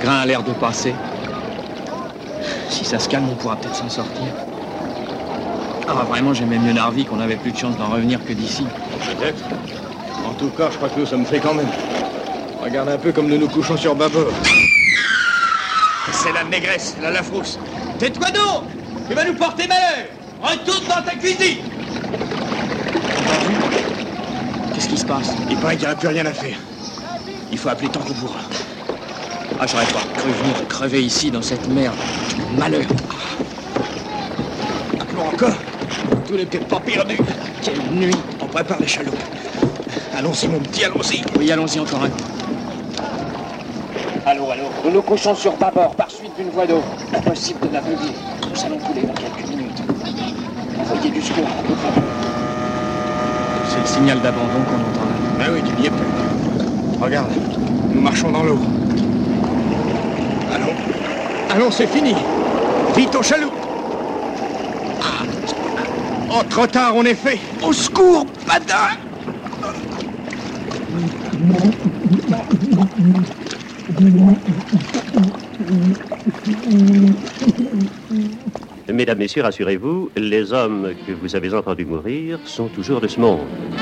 chagrin a l'air de passer. Si ça se calme, on pourra peut-être s'en sortir. Ah, vraiment, j'aimais mieux Narvik, on avait plus de chance d'en revenir que d'ici. Peut-être. En tout cas, je crois que nous sommes faits quand même. Regarde un peu comme nous nous couchons sur bâbord. C'est la négresse, la Lafrousse. Tais-toi donc! Tu vas nous porter malheur! Retourne dans ta cuisine! Qu'est-ce qui se passe? Il paraît qu'il n'y a plus rien à faire. Il faut appeler Tancobourg. Ah, j'aurais pas cru venir crever ici, dans cette merde. Malheur! Appelons encore. Tout n'est peut-être pas perdu. Quelle nuit! On prépare les chaloupes. Allons-y, mon petit, allons-y. Oui, allons-y encore un coup. Allô, allô. Nous nous couchons sur bâbord par suite d'une voie d'eau. Impossible de naveguer. Nous allons couler dans quelques minutes. Envoyez du secours. C'est le signal d'abandon qu'on entend là. Ben oui, tu n'y es plus. Regarde, nous marchons dans l'eau. Allons. Allons, c'est fini. Vite au chaloupe. Ah. Oh, trop tard, on est fait. Au secours, badin. Mesdames, Messieurs, rassurez-vous, les hommes que vous avez entendus mourir sont toujours de ce monde.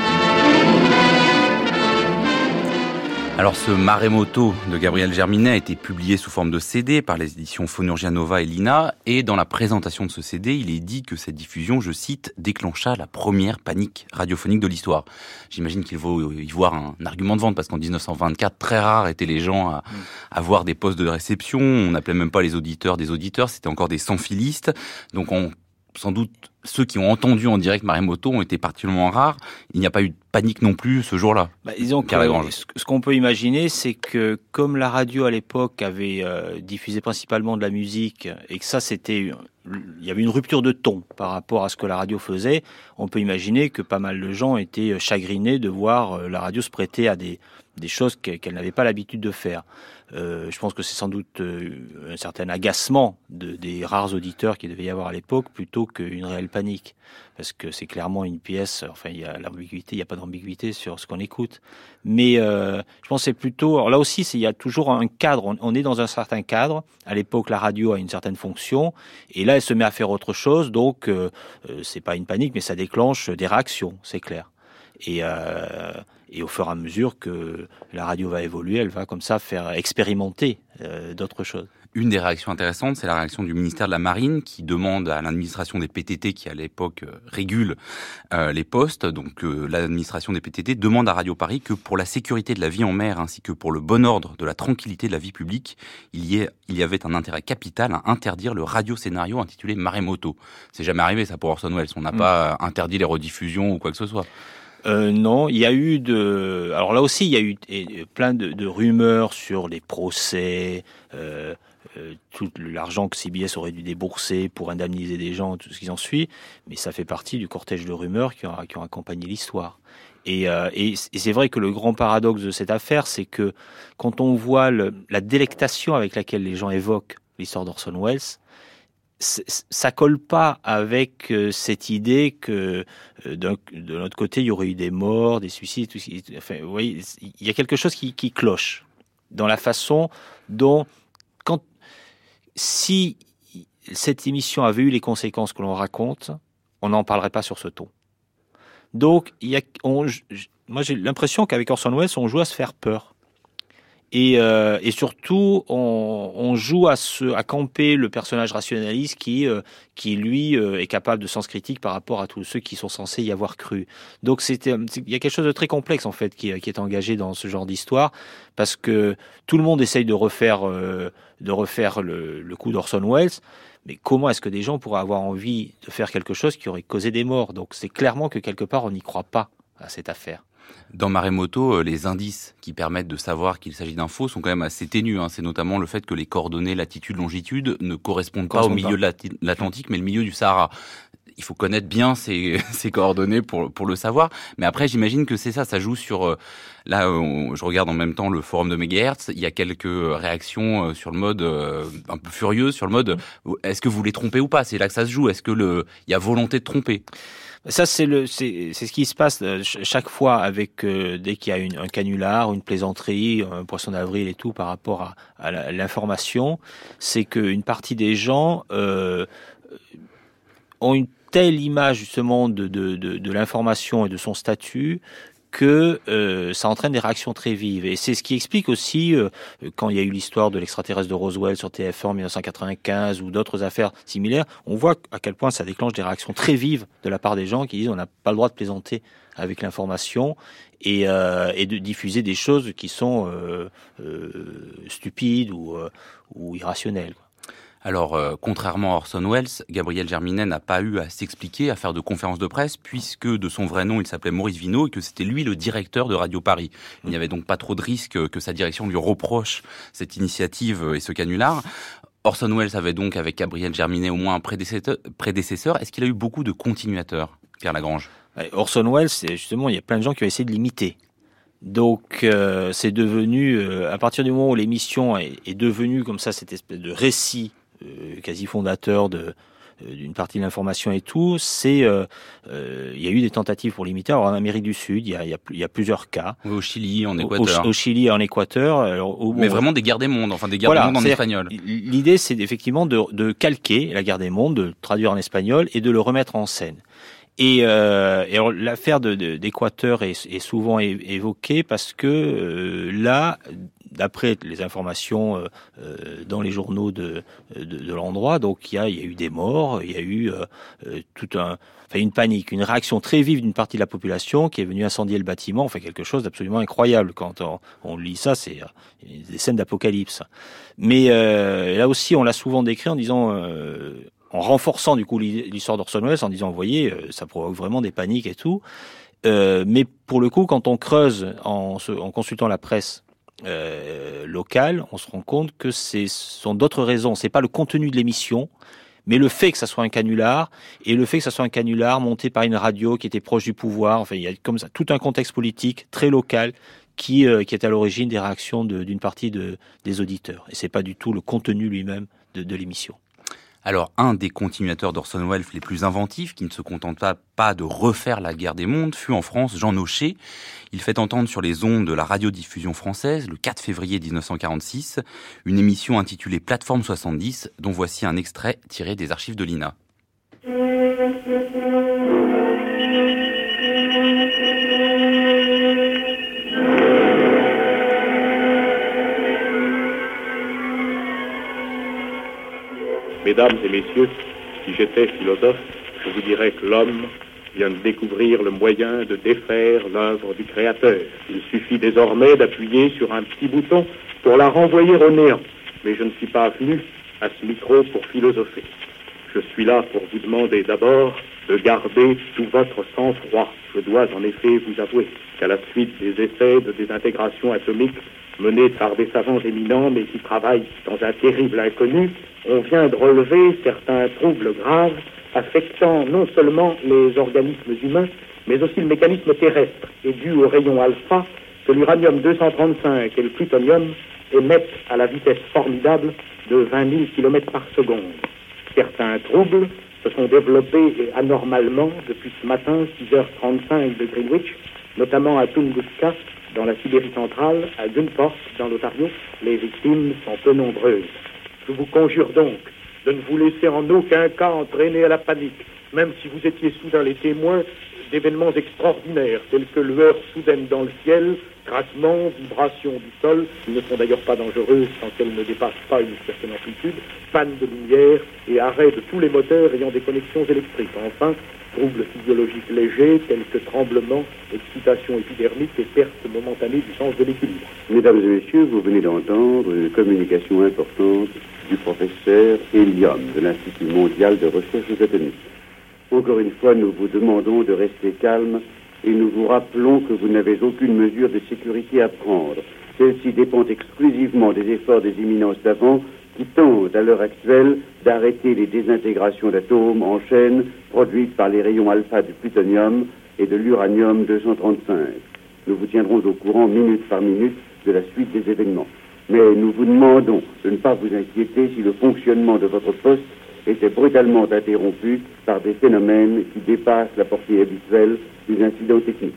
Alors ce Maremoto de Gabriel Germinet a été publié sous forme de C D par les éditions Phonurgia Nova et Lina, et dans la présentation de ce C D, il est dit que cette diffusion, je cite, déclencha la première panique radiophonique de l'histoire. J'imagine qu'il faut y voir un argument de vente, parce qu'en dix-neuf cent vingt-quatre, très rares étaient les gens à avoir des postes de réception, on n'appelait même pas les auditeurs des auditeurs, c'était encore des sans-filistes, donc on sans doute, ceux qui ont entendu en direct Maremoto ont été particulièrement rares. Il n'y a pas eu de panique non plus ce jour-là. Bah, disons que euh, ce qu'on peut imaginer, c'est que comme la radio à l'époque avait euh, diffusé principalement de la musique et que ça, c'était, il y avait une rupture de ton par rapport à ce que la radio faisait, on peut imaginer que pas mal de gens étaient chagrinés de voir la radio se prêter à des, des choses qu'elle n'avait pas l'habitude de faire. Euh, je pense que c'est sans doute euh, un certain agacement de, des rares auditeurs qu'il devait y avoir à l'époque plutôt qu'une réelle panique. Parce que c'est clairement une pièce, enfin il y a l'ambiguïté, il n'y a pas d'ambiguïté sur ce qu'on écoute. Mais euh, je pense que c'est plutôt, alors là aussi c'est, il y a toujours un cadre, on, on est dans un certain cadre. À l'époque la radio a une certaine fonction et là elle se met à faire autre chose, donc euh, euh, c'est pas une panique mais ça déclenche des réactions, c'est clair. Et, euh, et au fur et à mesure que la radio va évoluer, elle va comme ça faire expérimenter euh, d'autres choses. Une des réactions intéressantes, c'est la réaction du ministère de la Marine qui demande à l'administration des P T T, qui à l'époque euh, régule euh, les postes, donc euh, l'administration des P T T demande à Radio Paris que pour la sécurité de la vie en mer ainsi que pour le bon ordre de la tranquillité de la vie publique, il y, ait, il y avait un intérêt capital à interdire le radio-scénario intitulé Maremoto. C'est jamais arrivé ça pour Orson Welles, on n'a mmh. pas interdit les rediffusions ou quoi que ce soit. Euh, non, il y a eu de. Alors là aussi, il y a eu plein de, de rumeurs sur les procès, euh, euh, tout l'argent que C B S aurait dû débourser pour indemniser des gens, tout ce qui en suit. Mais ça fait partie du cortège de rumeurs qui ont, qui ont accompagné l'histoire. Et, euh, et, et c'est vrai que le grand paradoxe de cette affaire, c'est que quand on voit le, la délectation avec laquelle les gens évoquent l'histoire d'Orson Welles, ça colle pas avec euh, cette idée que euh, de notre côté il y aurait eu des morts, des suicides, tout, enfin, vous voyez, il y a quelque chose qui, qui cloche dans la façon dont, quand, si cette émission avait eu les conséquences que l'on raconte, on n'en parlerait pas sur ce ton. Donc, il y a, on, moi j'ai l'impression qu'avec Orson Welles, on joue à se faire peur. Et, euh, et surtout, on, on joue à, se, à camper le personnage rationaliste qui, euh, qui lui, euh, est capable de sens critique par rapport à tous ceux qui sont censés y avoir cru. Donc, c'était, il y a quelque chose de très complexe, en fait, qui, qui est engagé dans ce genre d'histoire, parce que tout le monde essaye de refaire, euh, de refaire le, le coup d'Orson Welles, mais comment est-ce que des gens pourraient avoir envie de faire quelque chose qui aurait causé des morts? Donc, c'est clairement que quelque part, on n'y croit pas à cette affaire. Dans Maremoto, les indices qui permettent de savoir qu'il s'agit d'un faux sont quand même assez ténus. Hein. C'est notamment le fait que les coordonnées latitude-longitude ne correspondent pas au milieu de l'Atlantique, mais le milieu du Sahara. il faut connaître bien ses, ses coordonnées pour, pour le savoir. Mais après, j'imagine que c'est ça, ça joue sur... Euh, là, on, je regarde en même temps le forum de Megahertz. Il y a quelques réactions sur le mode euh, un peu furieux, sur le mode est-ce que vous voulez tromper ou pas? C'est là que ça se joue. Est-ce que le, il y a volonté de tromper? Ça, c'est le, c'est, c'est ce qui se passe chaque fois avec euh, dès qu'il y a une, un canular, une plaisanterie, un poisson d'avril et tout par rapport à, à, la, à l'information, c'est qu'une partie des gens euh, ont une telle image justement de, de, de, de l'information et de son statut que euh, ça entraîne des réactions très vives. Et c'est ce qui explique aussi, euh, quand il y a eu l'histoire de l'extraterrestre de Roswell sur T F un en dix-neuf cent quatre-vingt-quinze ou d'autres affaires similaires, on voit à quel point ça déclenche des réactions très vives de la part des gens qui disent on n'a pas le droit de plaisanter avec l'information et, euh, et de diffuser des choses qui sont euh, euh, stupides ou, euh, ou irrationnelles. Alors, euh, contrairement à Orson Welles, Gabriel Germinet n'a pas eu à s'expliquer, à faire de conférences de presse, puisque de son vrai nom, il s'appelait Maurice Vinault et que c'était lui le directeur de Radio Paris. Il n'y avait donc pas trop de risque que sa direction lui reproche cette initiative et ce canular. Orson Welles avait donc, avec Gabriel Germinet, au moins un prédécesseur. prédécesseur. Est-ce qu'il a eu beaucoup de continuateurs, Pierre Lagrange? Orson Welles, justement, il y a plein de gens qui ont essayé de l'imiter. Donc euh, c'est devenu, euh, à partir du moment où l'émission est, est devenue comme ça, cette espèce de récit euh, quasi fondateur de, euh, d'une partie de l'information et tout, c'est, euh, euh, il y a eu des tentatives pour l'imiter. Alors en Amérique du Sud, il y a, il y a, il y a plusieurs cas. Oui, au Chili, en Équateur. Au, au Chili et en Équateur. Alors, où, Mais bon, vraiment des guerres des mondes, enfin des guerres voilà, des mondes en espagnol. L'idée, c'est effectivement de, de calquer la guerre des mondes, de le traduire en espagnol et de le remettre en scène. Et, euh, et alors, l'affaire de, de, d'Équateur est, est souvent é, évoquée parce que euh, là, d'après les informations euh, dans les journaux de, de, de l'endroit, donc il y a, il y a eu des morts, il y a eu euh, tout un, enfin une panique, une réaction très vive d'une partie de la population qui est venue incendier le bâtiment, enfin quelque chose d'absolument incroyable. Quand on, on lit ça, c'est euh, des scènes d'apocalypse. Mais euh, là aussi, on l'a souvent décrit en disant... Euh, en renforçant du coup l'histoire d'Orson Welles, en disant, vous voyez, ça provoque vraiment des paniques et tout. Euh, mais pour le coup, quand on creuse en, se, en consultant la presse euh, locale, on se rend compte que c'est, ce sont d'autres raisons. C'est pas le contenu de l'émission, mais le fait que ça soit un canular, et le fait que ça soit un canular monté par une radio qui était proche du pouvoir. Enfin, il y a comme ça tout un contexte politique très local qui, euh, qui est à l'origine des réactions de, d'une partie de, des auditeurs. Et c'est pas du tout le contenu lui-même de, de l'émission. Alors, un des continuateurs d'Orson Welles les plus inventifs, qui ne se contente pas, pas de refaire la guerre des mondes, fut en France Jean Nochet. Il fait entendre sur les ondes de la radiodiffusion française, le quatre février dix-neuf cent quarante-six, une émission intitulée Plateforme soixante-dix, dont voici un extrait tiré des archives de l'I N A. Mesdames et messieurs, si j'étais philosophe, je vous dirais que l'homme vient de découvrir le moyen de défaire l'œuvre du Créateur. Il suffit désormais d'appuyer sur un petit bouton pour la renvoyer au néant. Mais je ne suis pas venu à ce micro pour philosopher. Je suis là pour vous demander d'abord de garder tout votre sang-froid. Je dois en effet vous avouer qu'à la suite des essais de désintégration atomique menés par des savants éminents mais qui travaillent dans un terrible inconnu, on vient de relever certains troubles graves affectant non seulement les organismes humains, mais aussi le mécanisme terrestre, et dû aux rayons alpha que l'uranium deux cent trente-cinq et le plutonium émettent à la vitesse formidable de vingt mille kilomètres par seconde. Certains troubles se sont développés anormalement depuis ce matin, six heures trente-cinq de Greenwich, notamment à Tunguska, dans la Sibérie centrale, à Gunport, dans l'Ontario. Les victimes sont peu nombreuses. Je vous conjure donc de ne vous laisser en aucun cas entraîner à la panique, même si vous étiez soudain les témoins d'événements extraordinaires, tels que lueurs soudaines dans le ciel, craquements, vibrations du sol, qui ne sont d'ailleurs pas dangereuses tant qu'elles ne dépassent pas une certaine amplitude, panne de lumière et arrêt de tous les moteurs ayant des connexions électriques. Enfin, troubles physiologiques légers, tels que tremblements, excitation épidermique et perte momentanée du sens de l'équilibre. Mesdames et messieurs, vous venez d'entendre une communication importante du professeur Helium de l'Institut mondial de recherche atomique. Encore une fois, nous vous demandons de rester calme et nous vous rappelons que vous n'avez aucune mesure de sécurité à prendre. Celle-ci dépend exclusivement des efforts des éminents savants qui tentent à l'heure actuelle d'arrêter les désintégrations d'atomes en chaîne produites par les rayons alpha du plutonium et de l'uranium deux cent trente-cinq. Nous vous tiendrons au courant minute par minute de la suite des événements. Mais nous vous demandons de ne pas vous inquiéter si le fonctionnement de votre poste était brutalement interrompu par des phénomènes qui dépassent la portée habituelle des incidents techniques.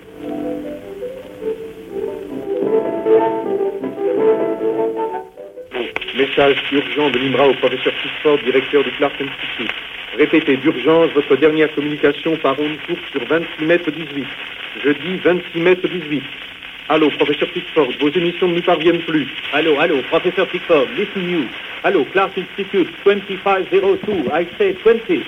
Message urgent de l'I M R A au professeur Pickford, directeur du Clark Institute. Répétez d'urgence votre dernière communication par onde courte sur vingt-six mètres dix-huit. Jeudi vingt-six mètres dix-huit. Allô, professeur Pickford, vos émissions ne nous parviennent plus. Allô, allô, professeur Pickford, listen you. Allô, Clark Institute, twenty-five oh two, I say twenty.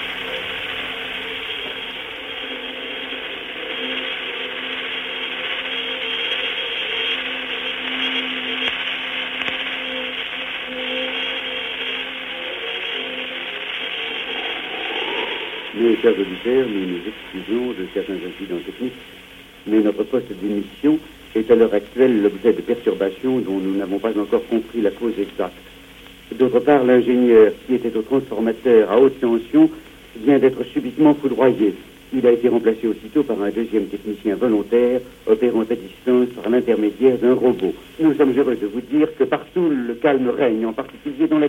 Mais, chers auditeurs, nous nous excusons de certains incidents techniques, mais notre poste d'émission est à l'heure actuelle l'objet de perturbations dont nous n'avons pas encore compris la cause exacte. D'autre part, l'ingénieur qui était au transformateur à haute tension vient d'être subitement foudroyé. Il a été remplacé aussitôt par un deuxième technicien volontaire opérant à distance par l'intermédiaire d'un robot. Nous sommes heureux de vous dire que partout le calme règne, en particulier dans la...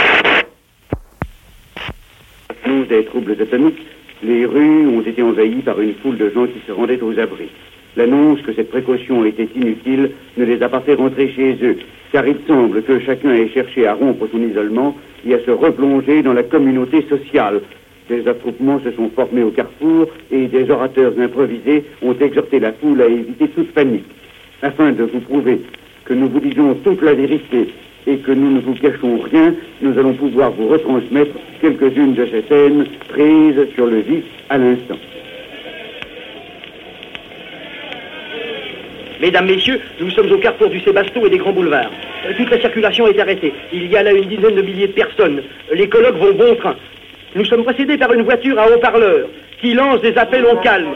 des troubles atomiques, les rues ont été envahies par une foule de gens qui se rendaient aux abris. L'annonce que cette précaution était inutile ne les a pas fait rentrer chez eux, car il semble que chacun ait cherché à rompre son isolement et à se replonger dans la communauté sociale. Des attroupements se sont formés au carrefour et des orateurs improvisés ont exhorté la foule à éviter toute panique. Afin de vous prouver que nous vous disons toute la vérité et que nous ne vous cachons rien, nous allons pouvoir vous retransmettre quelques-unes de ces scènes prises sur le vif à l'instant. Mesdames, Messieurs, nous sommes au carrefour du Sébasto et des grands boulevards. Euh, toute la circulation est arrêtée. Il y a là une dizaine de milliers de personnes. Les colloques vont bon train. Nous sommes précédés par une voiture à haut-parleur qui lance des appels au calme.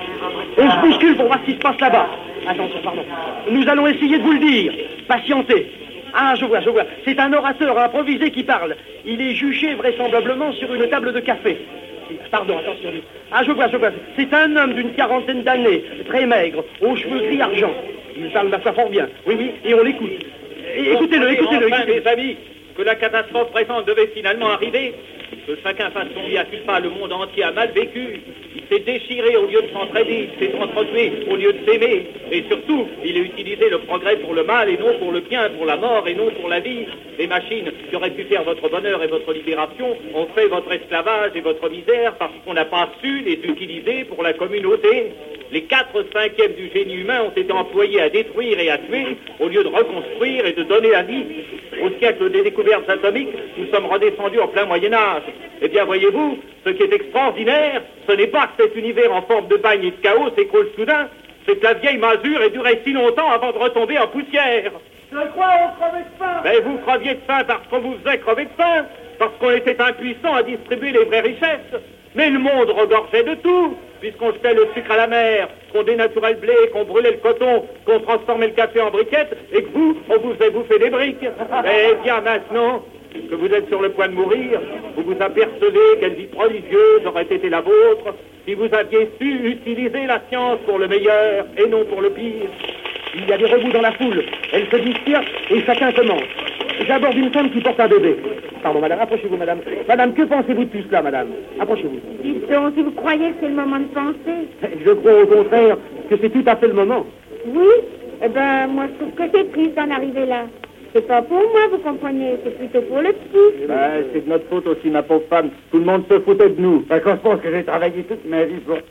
On se bouscule pour voir ce qui se passe là-bas. Attention, pardon. Nous allons essayer de vous le dire. Patientez. Ah, je vois, je vois. C'est un orateur improvisé qui parle. Il est juché vraisemblablement sur une table de café. Pardon, attention. Ah, je vois, je vois. C'est un homme d'une quarantaine d'années, très maigre, aux cheveux gris argent. Il parle ma foi fort bien. Oui, oui, et on l'écoute. Et, écoutez-le, écoutez-le. Enfin, écoutez-le. mes amis, que la catastrophe présente devait finalement arriver, que chacun fasse son lit à culpa, le monde entier a mal vécu. Il s'est déchiré au lieu de s'entraider, il s'est entretué au lieu de s'aimer. Et surtout, il a utilisé le progrès pour le mal et non pour le bien, pour la mort et non pour la vie. Les machines qui auraient pu faire votre bonheur et votre libération ont fait votre esclavage et votre misère parce qu'on n'a pas su les utiliser pour la communauté. Les quatre cinquièmes du génie humain ont été employés à détruire et à tuer au lieu de reconstruire et de donner la vie. Au siècle des découvertes atomiques, nous sommes redescendus en plein Moyen-Âge. Eh bien, voyez-vous, ce qui est extraordinaire, ce n'est pas que cet univers en forme de bagne et de chaos s'écroule soudain, c'est que la vieille masure ait duré si longtemps avant de retomber en poussière. Je crois on crevait de faim. Mais vous creviez de faim parce qu'on vous faisait crever de faim, parce qu'on était impuissant à distribuer les vraies richesses. Mais le monde regorgeait de tout, puisqu'on jetait le sucre à la mer, qu'on dénaturait le blé, qu'on brûlait le coton, qu'on transformait le café en briquettes, et que vous, on vous faisait bouffer des briques. Eh bien maintenant que vous êtes sur le point de mourir, vous vous apercevez quelle vie prodigieuse aurait été la vôtre si vous aviez su utiliser la science pour le meilleur et non pour le pire. Il y a des rebous dans la foule. Elle se disperse et chacun commence. J'aborde une femme qui porte un bébé. Pardon, madame, approchez-vous, madame. Madame, que pensez-vous de tout cela, madame? Approchez-vous. Dites donc, si vous croyez que c'est le moment de penser. Je crois au contraire que c'est tout à fait le moment. Oui? Eh ben, moi, je trouve que c'est triste d'en arriver là. C'est pas pour moi, vous comprenez, c'est plutôt pour le petit. Ben, c'est de notre faute aussi, ma pauvre femme. Tout le monde se foutait de nous. Parce qu'on se pense que j'ai travaillé toute ma vie pour...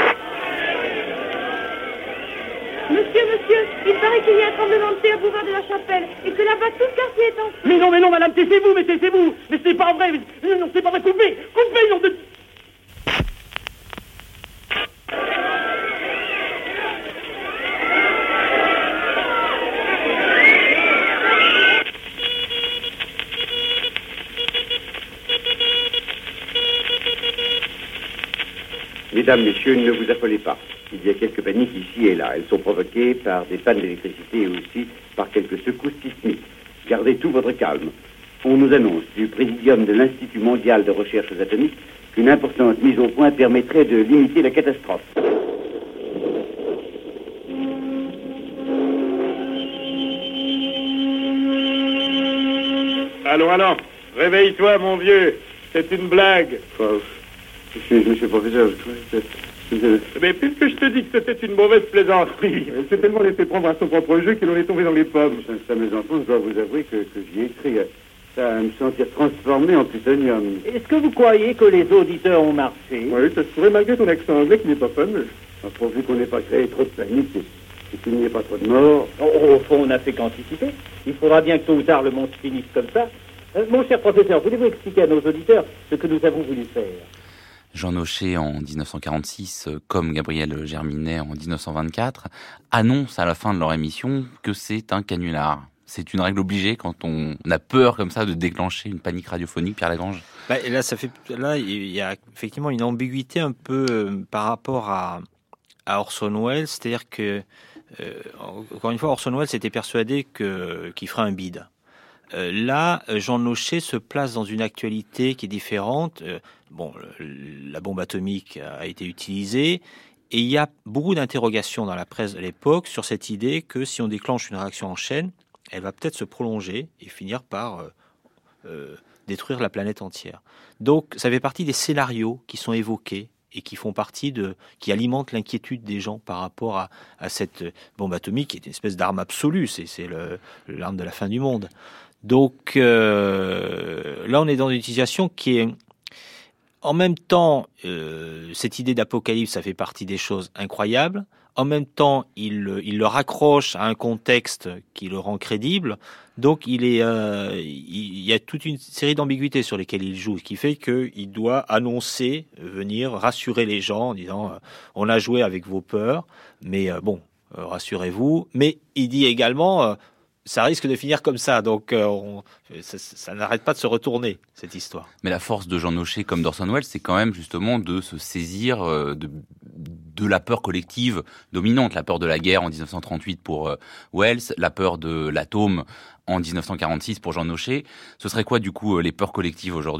Monsieur, monsieur, il paraît qu'il y a un tremblement de terre au boulevard de la Chapelle et que là-bas tout le quartier est en feu. Mais non, mais non, madame, taisez-vous, mais taisez-vous. Mais c'est pas vrai, mais... non, c'est pas vrai, coupez, coupez, non de... Mesdames, Messieurs, ne vous affolez pas. Il y a quelques paniques ici et là. Elles sont provoquées par des pannes d'électricité et aussi par quelques secousses sismiques. Gardez tout votre calme. On nous annonce du Présidium de l'Institut mondial de recherche atomique qu'une importante mise au point permettrait de limiter la catastrophe. Allons, allons, réveille-toi, mon vieux. C'est une blague. Oh, monsieur, monsieur le professeur, je crois que... Mais puisque je te dis que c'était une mauvaise plaisanterie, elle s'est tellement laissé prendre à son propre jeu qu'il en est tombé dans les pommes. Ça, ça, mes enfants, je dois vous avouer que, que j'y ai écrit. Ça à me sentir transformé en plutonium. Est-ce que vous croyez que les auditeurs ont marché? Oui, ça se pourrait malgré ton accent anglais qui n'est pas fameux. Pourvu qu'on n'ait pas créé trop de panique et qu'il n'y ait pas trop de morts. Au, au fond, on n'a fait qu'anticiper. Il faudra bien que tôt ou tard le monde finisse comme ça. Euh, mon cher professeur, voulez-vous expliquer à nos auditeurs ce que nous avons voulu faire? Jean Nochet, en dix-neuf cent quarante-six, comme Gabriel Germinet en dix-neuf cent vingt-quatre, annonce à la fin de leur émission que c'est un canular. C'est une règle obligée quand on a peur comme ça de déclencher une panique radiophonique, Pierre Lagrange. Bah, là, ça fait, là, il y a effectivement une ambiguïté un peu euh, par rapport à, à Orson Welles, c'est-à-dire que, euh, encore une fois, Orson Welles était persuadé que, qu'il ferait un bide. Euh, là, Jean Nochet se place dans une actualité qui est différente. Euh, bon, le, la bombe atomique a été utilisée et il y a beaucoup d'interrogations dans la presse de l'époque sur cette idée que si on déclenche une réaction en chaîne, elle va peut-être se prolonger et finir par euh, euh, détruire la planète entière. Donc, ça fait partie des scénarios qui sont évoqués et qui font partie de, qui alimentent l'inquiétude des gens par rapport à, à cette bombe atomique qui est une espèce d'arme absolue. C'est, c'est le, l'arme de la fin du monde. Donc euh, là, on est dans une situation qui est, en même temps, euh, cette idée d'apocalypse, ça fait partie des choses incroyables. En même temps, il, il le raccroche à un contexte qui le rend crédible. Donc, il est, euh, il, il y a toute une série d'ambiguïtés sur lesquelles il joue, ce qui fait qu'il doit annoncer, venir rassurer les gens en disant euh, « on a joué avec vos peurs, mais euh, bon, euh, rassurez-vous ». Mais il dit également euh, ça risque de finir comme ça, donc euh, on, ça, ça n'arrête pas de se retourner, cette histoire. Mais la force de Jean Nochet comme d'Orson Welles, c'est quand même justement de se saisir euh, de, de la peur collective dominante, la peur de la guerre en dix-neuf cent trente-huit pour euh, Wells, la peur de l'atome en dix-neuf cent quarante-six pour Jean Nochet. Ce serait quoi du coup euh, les peurs collectives aujourd'hui ?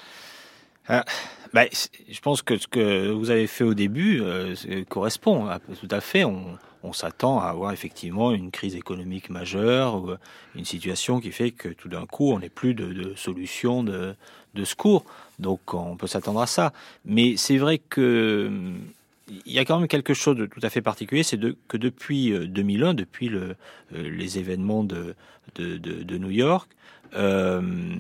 Ah, bah, je pense que ce que vous avez fait au début euh, correspond à, tout à fait. On, on s'attend à avoir effectivement une crise économique majeure, ou une situation qui fait que tout d'un coup, on n'est plus de, de solution de, de secours. Donc, on peut s'attendre à ça. Mais c'est vrai que il y a quand même quelque chose de tout à fait particulier, c'est de, que depuis deux mille un, depuis le, les événements de, de, de, de New York, euh,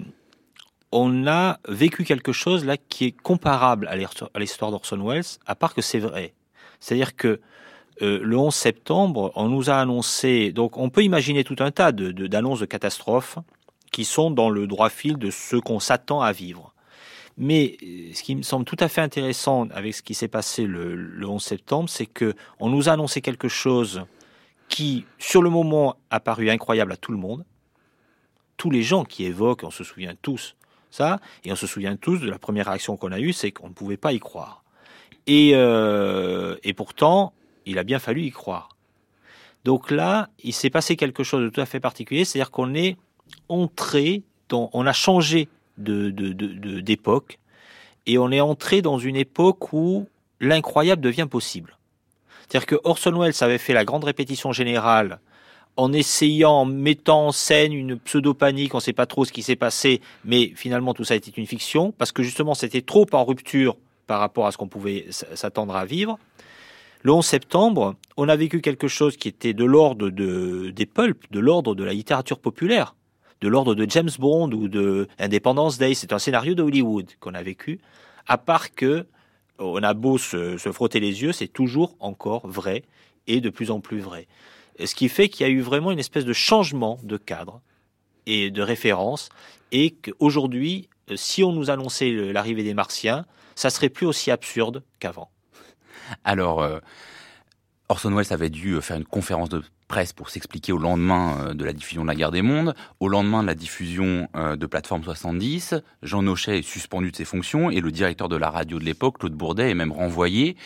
on a vécu quelque chose là qui est comparable à l'histoire d'Orson Welles, à part que c'est vrai. C'est-à-dire que euh, le onze septembre, on nous a annoncé, donc on peut imaginer tout un tas de, de, d'annonces de catastrophes qui sont dans le droit fil de ce qu'on s'attend à vivre. Mais ce qui me semble tout à fait intéressant avec ce qui s'est passé le, le onze septembre, c'est que on nous a annoncé quelque chose qui, sur le moment, a paru incroyable à tout le monde. Tous les gens qui évoquent, on se souvient tous ça, et on se souvient tous de la première réaction qu'on a eue, c'est qu'on ne pouvait pas y croire. Et, euh, et pourtant, il a bien fallu y croire. Donc là, il s'est passé quelque chose de tout à fait particulier, c'est-à-dire qu'on est entré, dans, on a changé de, de, de, de, d'époque, et on est entré dans une époque où l'incroyable devient possible. C'est-à-dire que Orson Welles avait fait la grande répétition générale en essayant, en mettant en scène une pseudo-panique, on ne sait pas trop ce qui s'est passé, mais finalement tout ça était une fiction, parce que justement c'était trop en rupture par rapport à ce qu'on pouvait s'attendre à vivre. Le onze septembre, on a vécu quelque chose qui était de l'ordre de, des pulps, de l'ordre de la littérature populaire, de l'ordre de James Bond ou de Independence Day. C'est un scénario de Hollywood qu'on a vécu, à part que on a beau se, se frotter les yeux, c'est toujours encore vrai et de plus en plus vrai. Ce qui fait qu'il y a eu vraiment une espèce de changement de cadre et de référence, et qu'aujourd'hui, si on nous annonçait l'arrivée des Martiens, ça serait plus aussi absurde qu'avant. Alors, euh, Orson Welles avait dû faire une conférence de presse pour s'expliquer au lendemain de la diffusion de La Guerre des Mondes. Au lendemain de la diffusion de Plateforme soixante-dix, Jean Nochet est suspendu de ses fonctions et le directeur de la radio de l'époque, Claude Bourdet, est même renvoyé.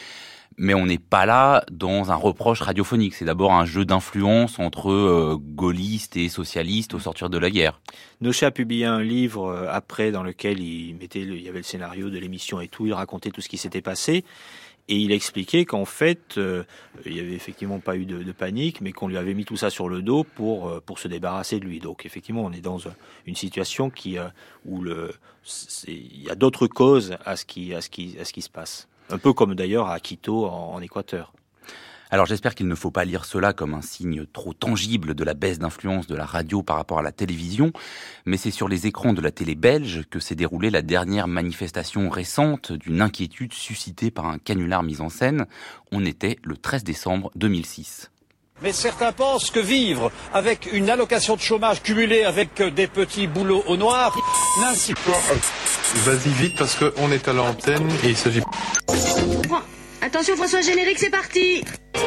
Mais on n'est pas là dans un reproche radiophonique. C'est d'abord un jeu d'influence entre euh, gaullistes et socialistes au sortir de la guerre. Nochet a publié un livre euh, après dans lequel il mettait, le, il y avait le scénario de l'émission et tout. Il racontait tout ce qui s'était passé. Et il expliquait qu'en fait, euh, il n'y avait effectivement pas eu de, de panique, mais qu'on lui avait mis tout ça sur le dos pour, euh, pour se débarrasser de lui. Donc effectivement, on est dans une situation qui, euh, où le, c'est, il y a d'autres causes à ce qui, à ce qui, à ce qui se passe. Un peu comme d'ailleurs à Quito, en, en Équateur. Alors j'espère qu'il ne faut pas lire cela comme un signe trop tangible de la baisse d'influence de la radio par rapport à la télévision, mais c'est sur les écrans de la télé belge que s'est déroulée la dernière manifestation récente d'une inquiétude suscitée par un canular mis en scène. On était le treize décembre deux mille six. Mais certains pensent que vivre avec une allocation de chômage cumulée avec des petits boulots au noir n'incite pas. Vas-y vite parce qu'on est à l'antenne et il s'agit... Attention François, générique, c'est parti.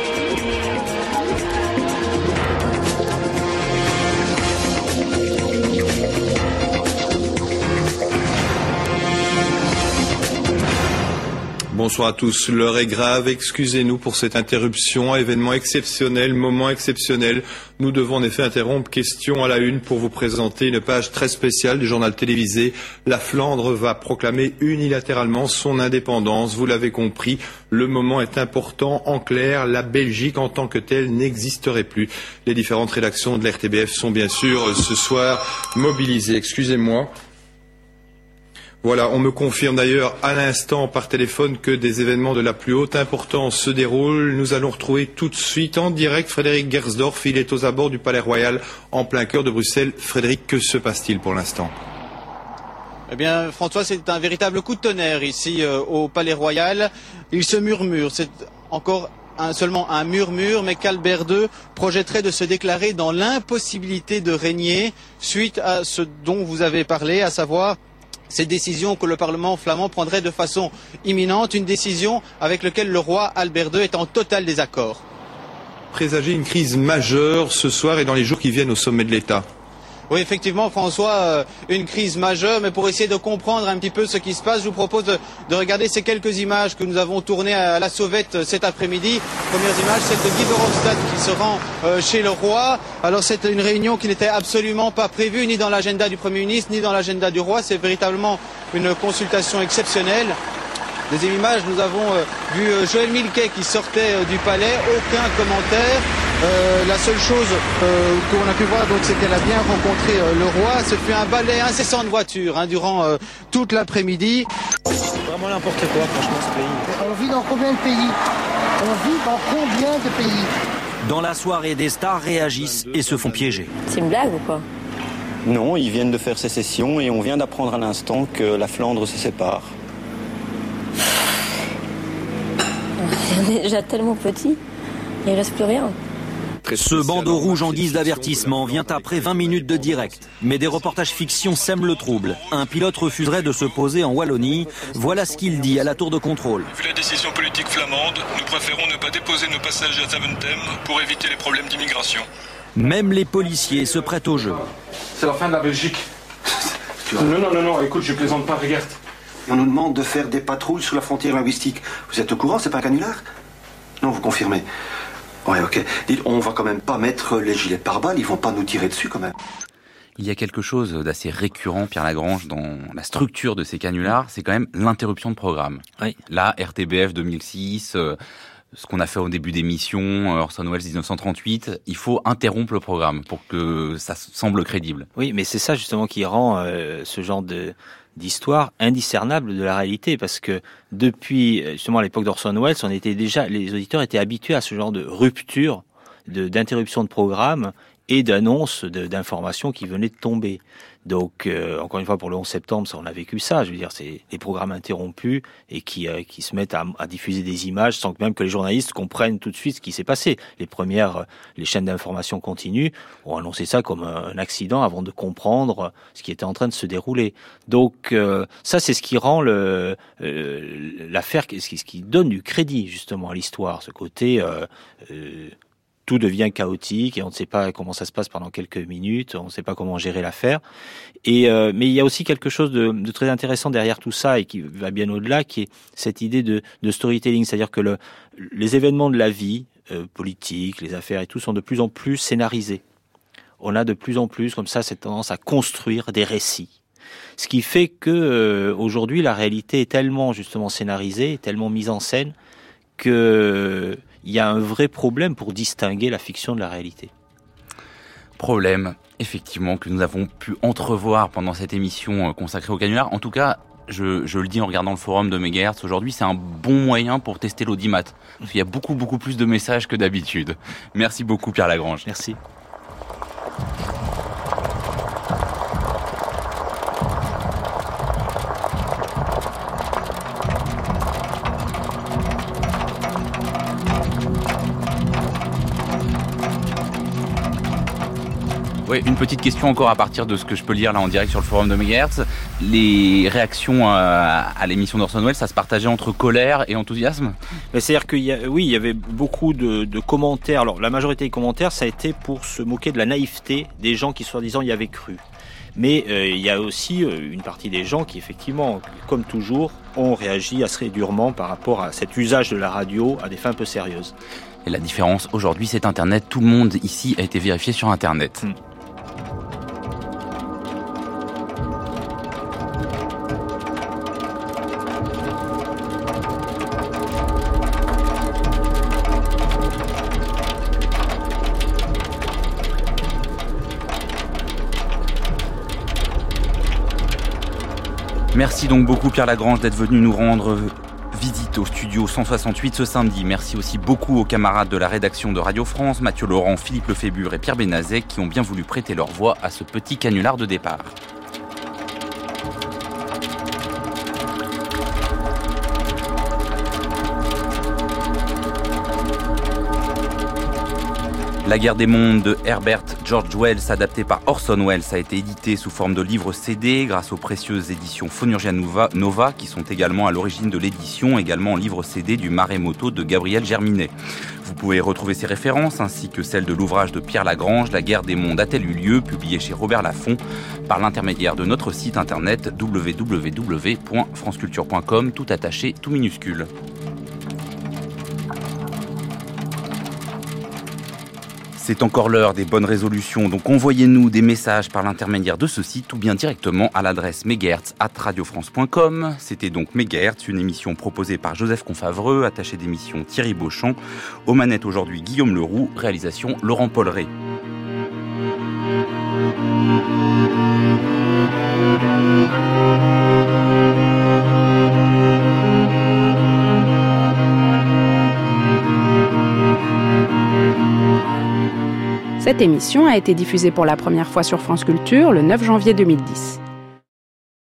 Bonsoir à tous. L'heure est grave. Excusez-nous pour cette interruption. Événement exceptionnel, moment exceptionnel. Nous devons en effet interrompre Question à la une pour vous présenter une page très spéciale du journal télévisé. La Flandre va proclamer unilatéralement son indépendance. Vous l'avez compris, le moment est important. En clair, la Belgique en tant que telle n'existerait plus. Les différentes rédactions de l'R T B F sont bien sûr ce soir mobilisées. Excusez-moi. Voilà, on me confirme d'ailleurs à l'instant par téléphone que des événements de la plus haute importance se déroulent. Nous allons retrouver tout de suite en direct Frédéric Gersdorf. Il est aux abords du Palais Royal en plein cœur de Bruxelles. Frédéric, que se passe-t-il pour l'instant ? Eh bien, François, c'est un véritable coup de tonnerre ici euh, au Palais Royal. Il se murmure, c'est encore un, seulement un murmure, mais qu'Albert deux projetterait de se déclarer dans l'impossibilité de régner suite à ce dont vous avez parlé, à savoir cette décision que le Parlement flamand prendrait de façon imminente, une décision avec laquelle le roi Albert deux est en total désaccord. Présager une crise majeure ce soir et dans les jours qui viennent au sommet de l'État. Oui, effectivement, François, euh, une crise majeure, mais pour essayer de comprendre un petit peu ce qui se passe, je vous propose de, de regarder ces quelques images que nous avons tournées à la sauvette cet après-midi. Première image, celle de Guy Verhofstadt qui se rend euh, chez le roi. Alors c'est une réunion qui n'était absolument pas prévue, ni dans l'agenda du Premier ministre, ni dans l'agenda du roi. C'est véritablement une consultation exceptionnelle. Deuxième image, nous avons euh, vu euh, Joël Milquet qui sortait euh, du palais, aucun commentaire. Euh, la seule chose euh, qu'on a pu voir, donc, c'est qu'elle a bien rencontré euh, le roi. Ce fut un balai incessant de voitures hein, durant euh, toute l'après-midi. Vraiment n'importe quoi, franchement, ce pays. On vit dans combien de pays ? On vit dans combien de pays ? Dans la soirée, des stars réagissent et se font piéger. C'est une blague ou quoi ? Non, ils viennent de faire sécession et on vient d'apprendre à l'instant que la Flandre se sépare. On est déjà tellement petit, il ne reste plus rien. Ce bandeau rouge en guise d'avertissement vient après vingt minutes de direct. Mais des reportages fiction sèment le trouble. Un pilote refuserait de se poser en Wallonie. Voilà ce qu'il dit à la tour de contrôle. Vu la décision politique flamande, nous préférons ne pas déposer nos passagers à Zaventem pour éviter les problèmes d'immigration. Même les policiers se prêtent au jeu. C'est la fin de la Belgique. Non, non, non, non, écoute, je plaisante pas, regarde. On nous demande de faire des patrouilles sur la frontière linguistique. Vous êtes au courant, c'est pas un canular ? Non, vous confirmez. Ouais, ok. Dites, on va quand même pas mettre les gilets pare-balles, ils vont pas nous tirer dessus quand même. Il y a quelque chose d'assez récurrent, Pierre Lagrange, dans la structure de ces canulars, c'est quand même l'interruption de programme. Oui. Là, R T B F deux mille six, euh, ce qu'on a fait au début d'émission, Orson Welles dix-neuf cent trente-huit, il faut interrompre le programme pour que ça semble crédible. Oui, mais c'est ça justement qui rend euh, ce genre de d'histoire indiscernable de la réalité, parce que depuis justement à l'époque d'Orson Welles, on était déjà, les auditeurs étaient habitués à ce genre de rupture, de d'interruption de programme et d'annonces d'informations qui venaient de tomber. Donc, euh, encore une fois, pour le onze septembre, ça, on a vécu ça. Je veux dire, c'est les programmes interrompus et qui euh, qui se mettent à, à diffuser des images sans que même que les journalistes comprennent tout de suite ce qui s'est passé. Les premières, les chaînes d'information continues ont annoncé ça comme un, un accident avant de comprendre ce qui était en train de se dérouler. Donc, euh, ça, c'est ce qui rend le euh, l'affaire, ce qui, ce qui donne du crédit justement à l'histoire, ce côté. Euh, euh, tout devient chaotique et on ne sait pas comment ça se passe pendant quelques minutes, on ne sait pas comment gérer l'affaire. Et euh, mais il y a aussi quelque chose de, de très intéressant derrière tout ça et qui va bien au-delà, qui est cette idée de, de storytelling, c'est-à-dire que le, les événements de la vie euh, politique, les affaires et tout sont de plus en plus scénarisés. On a de plus en plus comme ça cette tendance à construire des récits. Ce qui fait que euh, aujourd'hui la réalité est tellement justement scénarisée, tellement mise en scène que il y a un vrai problème pour distinguer la fiction de la réalité. Problème, effectivement, que nous avons pu entrevoir pendant cette émission consacrée au canular. En tout cas, je, je le dis en regardant le forum de Mégahertz, aujourd'hui, c'est un bon moyen pour tester l'audimat. Parce qu'il y a beaucoup, beaucoup plus de messages que d'habitude. Merci beaucoup, Pierre Lagrange. Merci. Oui, une petite question encore à partir de ce que je peux lire là en direct sur le forum de Mégahertz. Les réactions à, à l'émission d'Orson Welles, ça se partageait entre colère et enthousiasme ? Mais c'est-à-dire qu'il y a, oui, il y avait beaucoup de, de commentaires. Alors, la majorité des commentaires, ça a été pour se moquer de la naïveté des gens qui, soi-disant, y avaient cru. Mais euh, il y a aussi euh, une partie des gens qui, effectivement, comme toujours, ont réagi assez durement par rapport à cet usage de la radio à des fins un peu sérieuses. Et la différence, aujourd'hui, c'est Internet. Tout le monde ici a été vérifié sur Internet. Hum. Merci donc beaucoup Pierre Lagrange d'être venu nous rendre visite au studio cent soixante-huit ce samedi. Merci aussi beaucoup aux camarades de la rédaction de Radio France, Mathieu Laurent, Philippe Lefébure et Pierre Benazet qui ont bien voulu prêter leur voix à ce petit canular de départ. La guerre des mondes de Herbert George Wells, adapté par Orson Welles, a été édité sous forme de livre C D grâce aux précieuses éditions Fonurgia Nova, Nova qui sont également à l'origine de l'édition, également en livre C D du Maremoto de Gabriel Germinet. Vous pouvez retrouver ces références ainsi que celles de l'ouvrage de Pierre Lagrange, La guerre des mondes a-t-elle eu lieu, publié chez Robert Laffont, par l'intermédiaire de notre site internet w w w point france culture point com, tout attaché, tout minuscule. C'est encore l'heure des bonnes résolutions, donc envoyez-nous des messages par l'intermédiaire de ce site ou bien directement à l'adresse megahertz arobase radio france point com. C'était donc Mégahertz, une émission proposée par Joseph Confavreux, attaché d'émission Thierry Beauchamp. Aux manettes aujourd'hui Guillaume Leroux, réalisation Laurent Polleret. Cette émission a été diffusée pour la première fois sur France Culture le neuf janvier deux mille dix.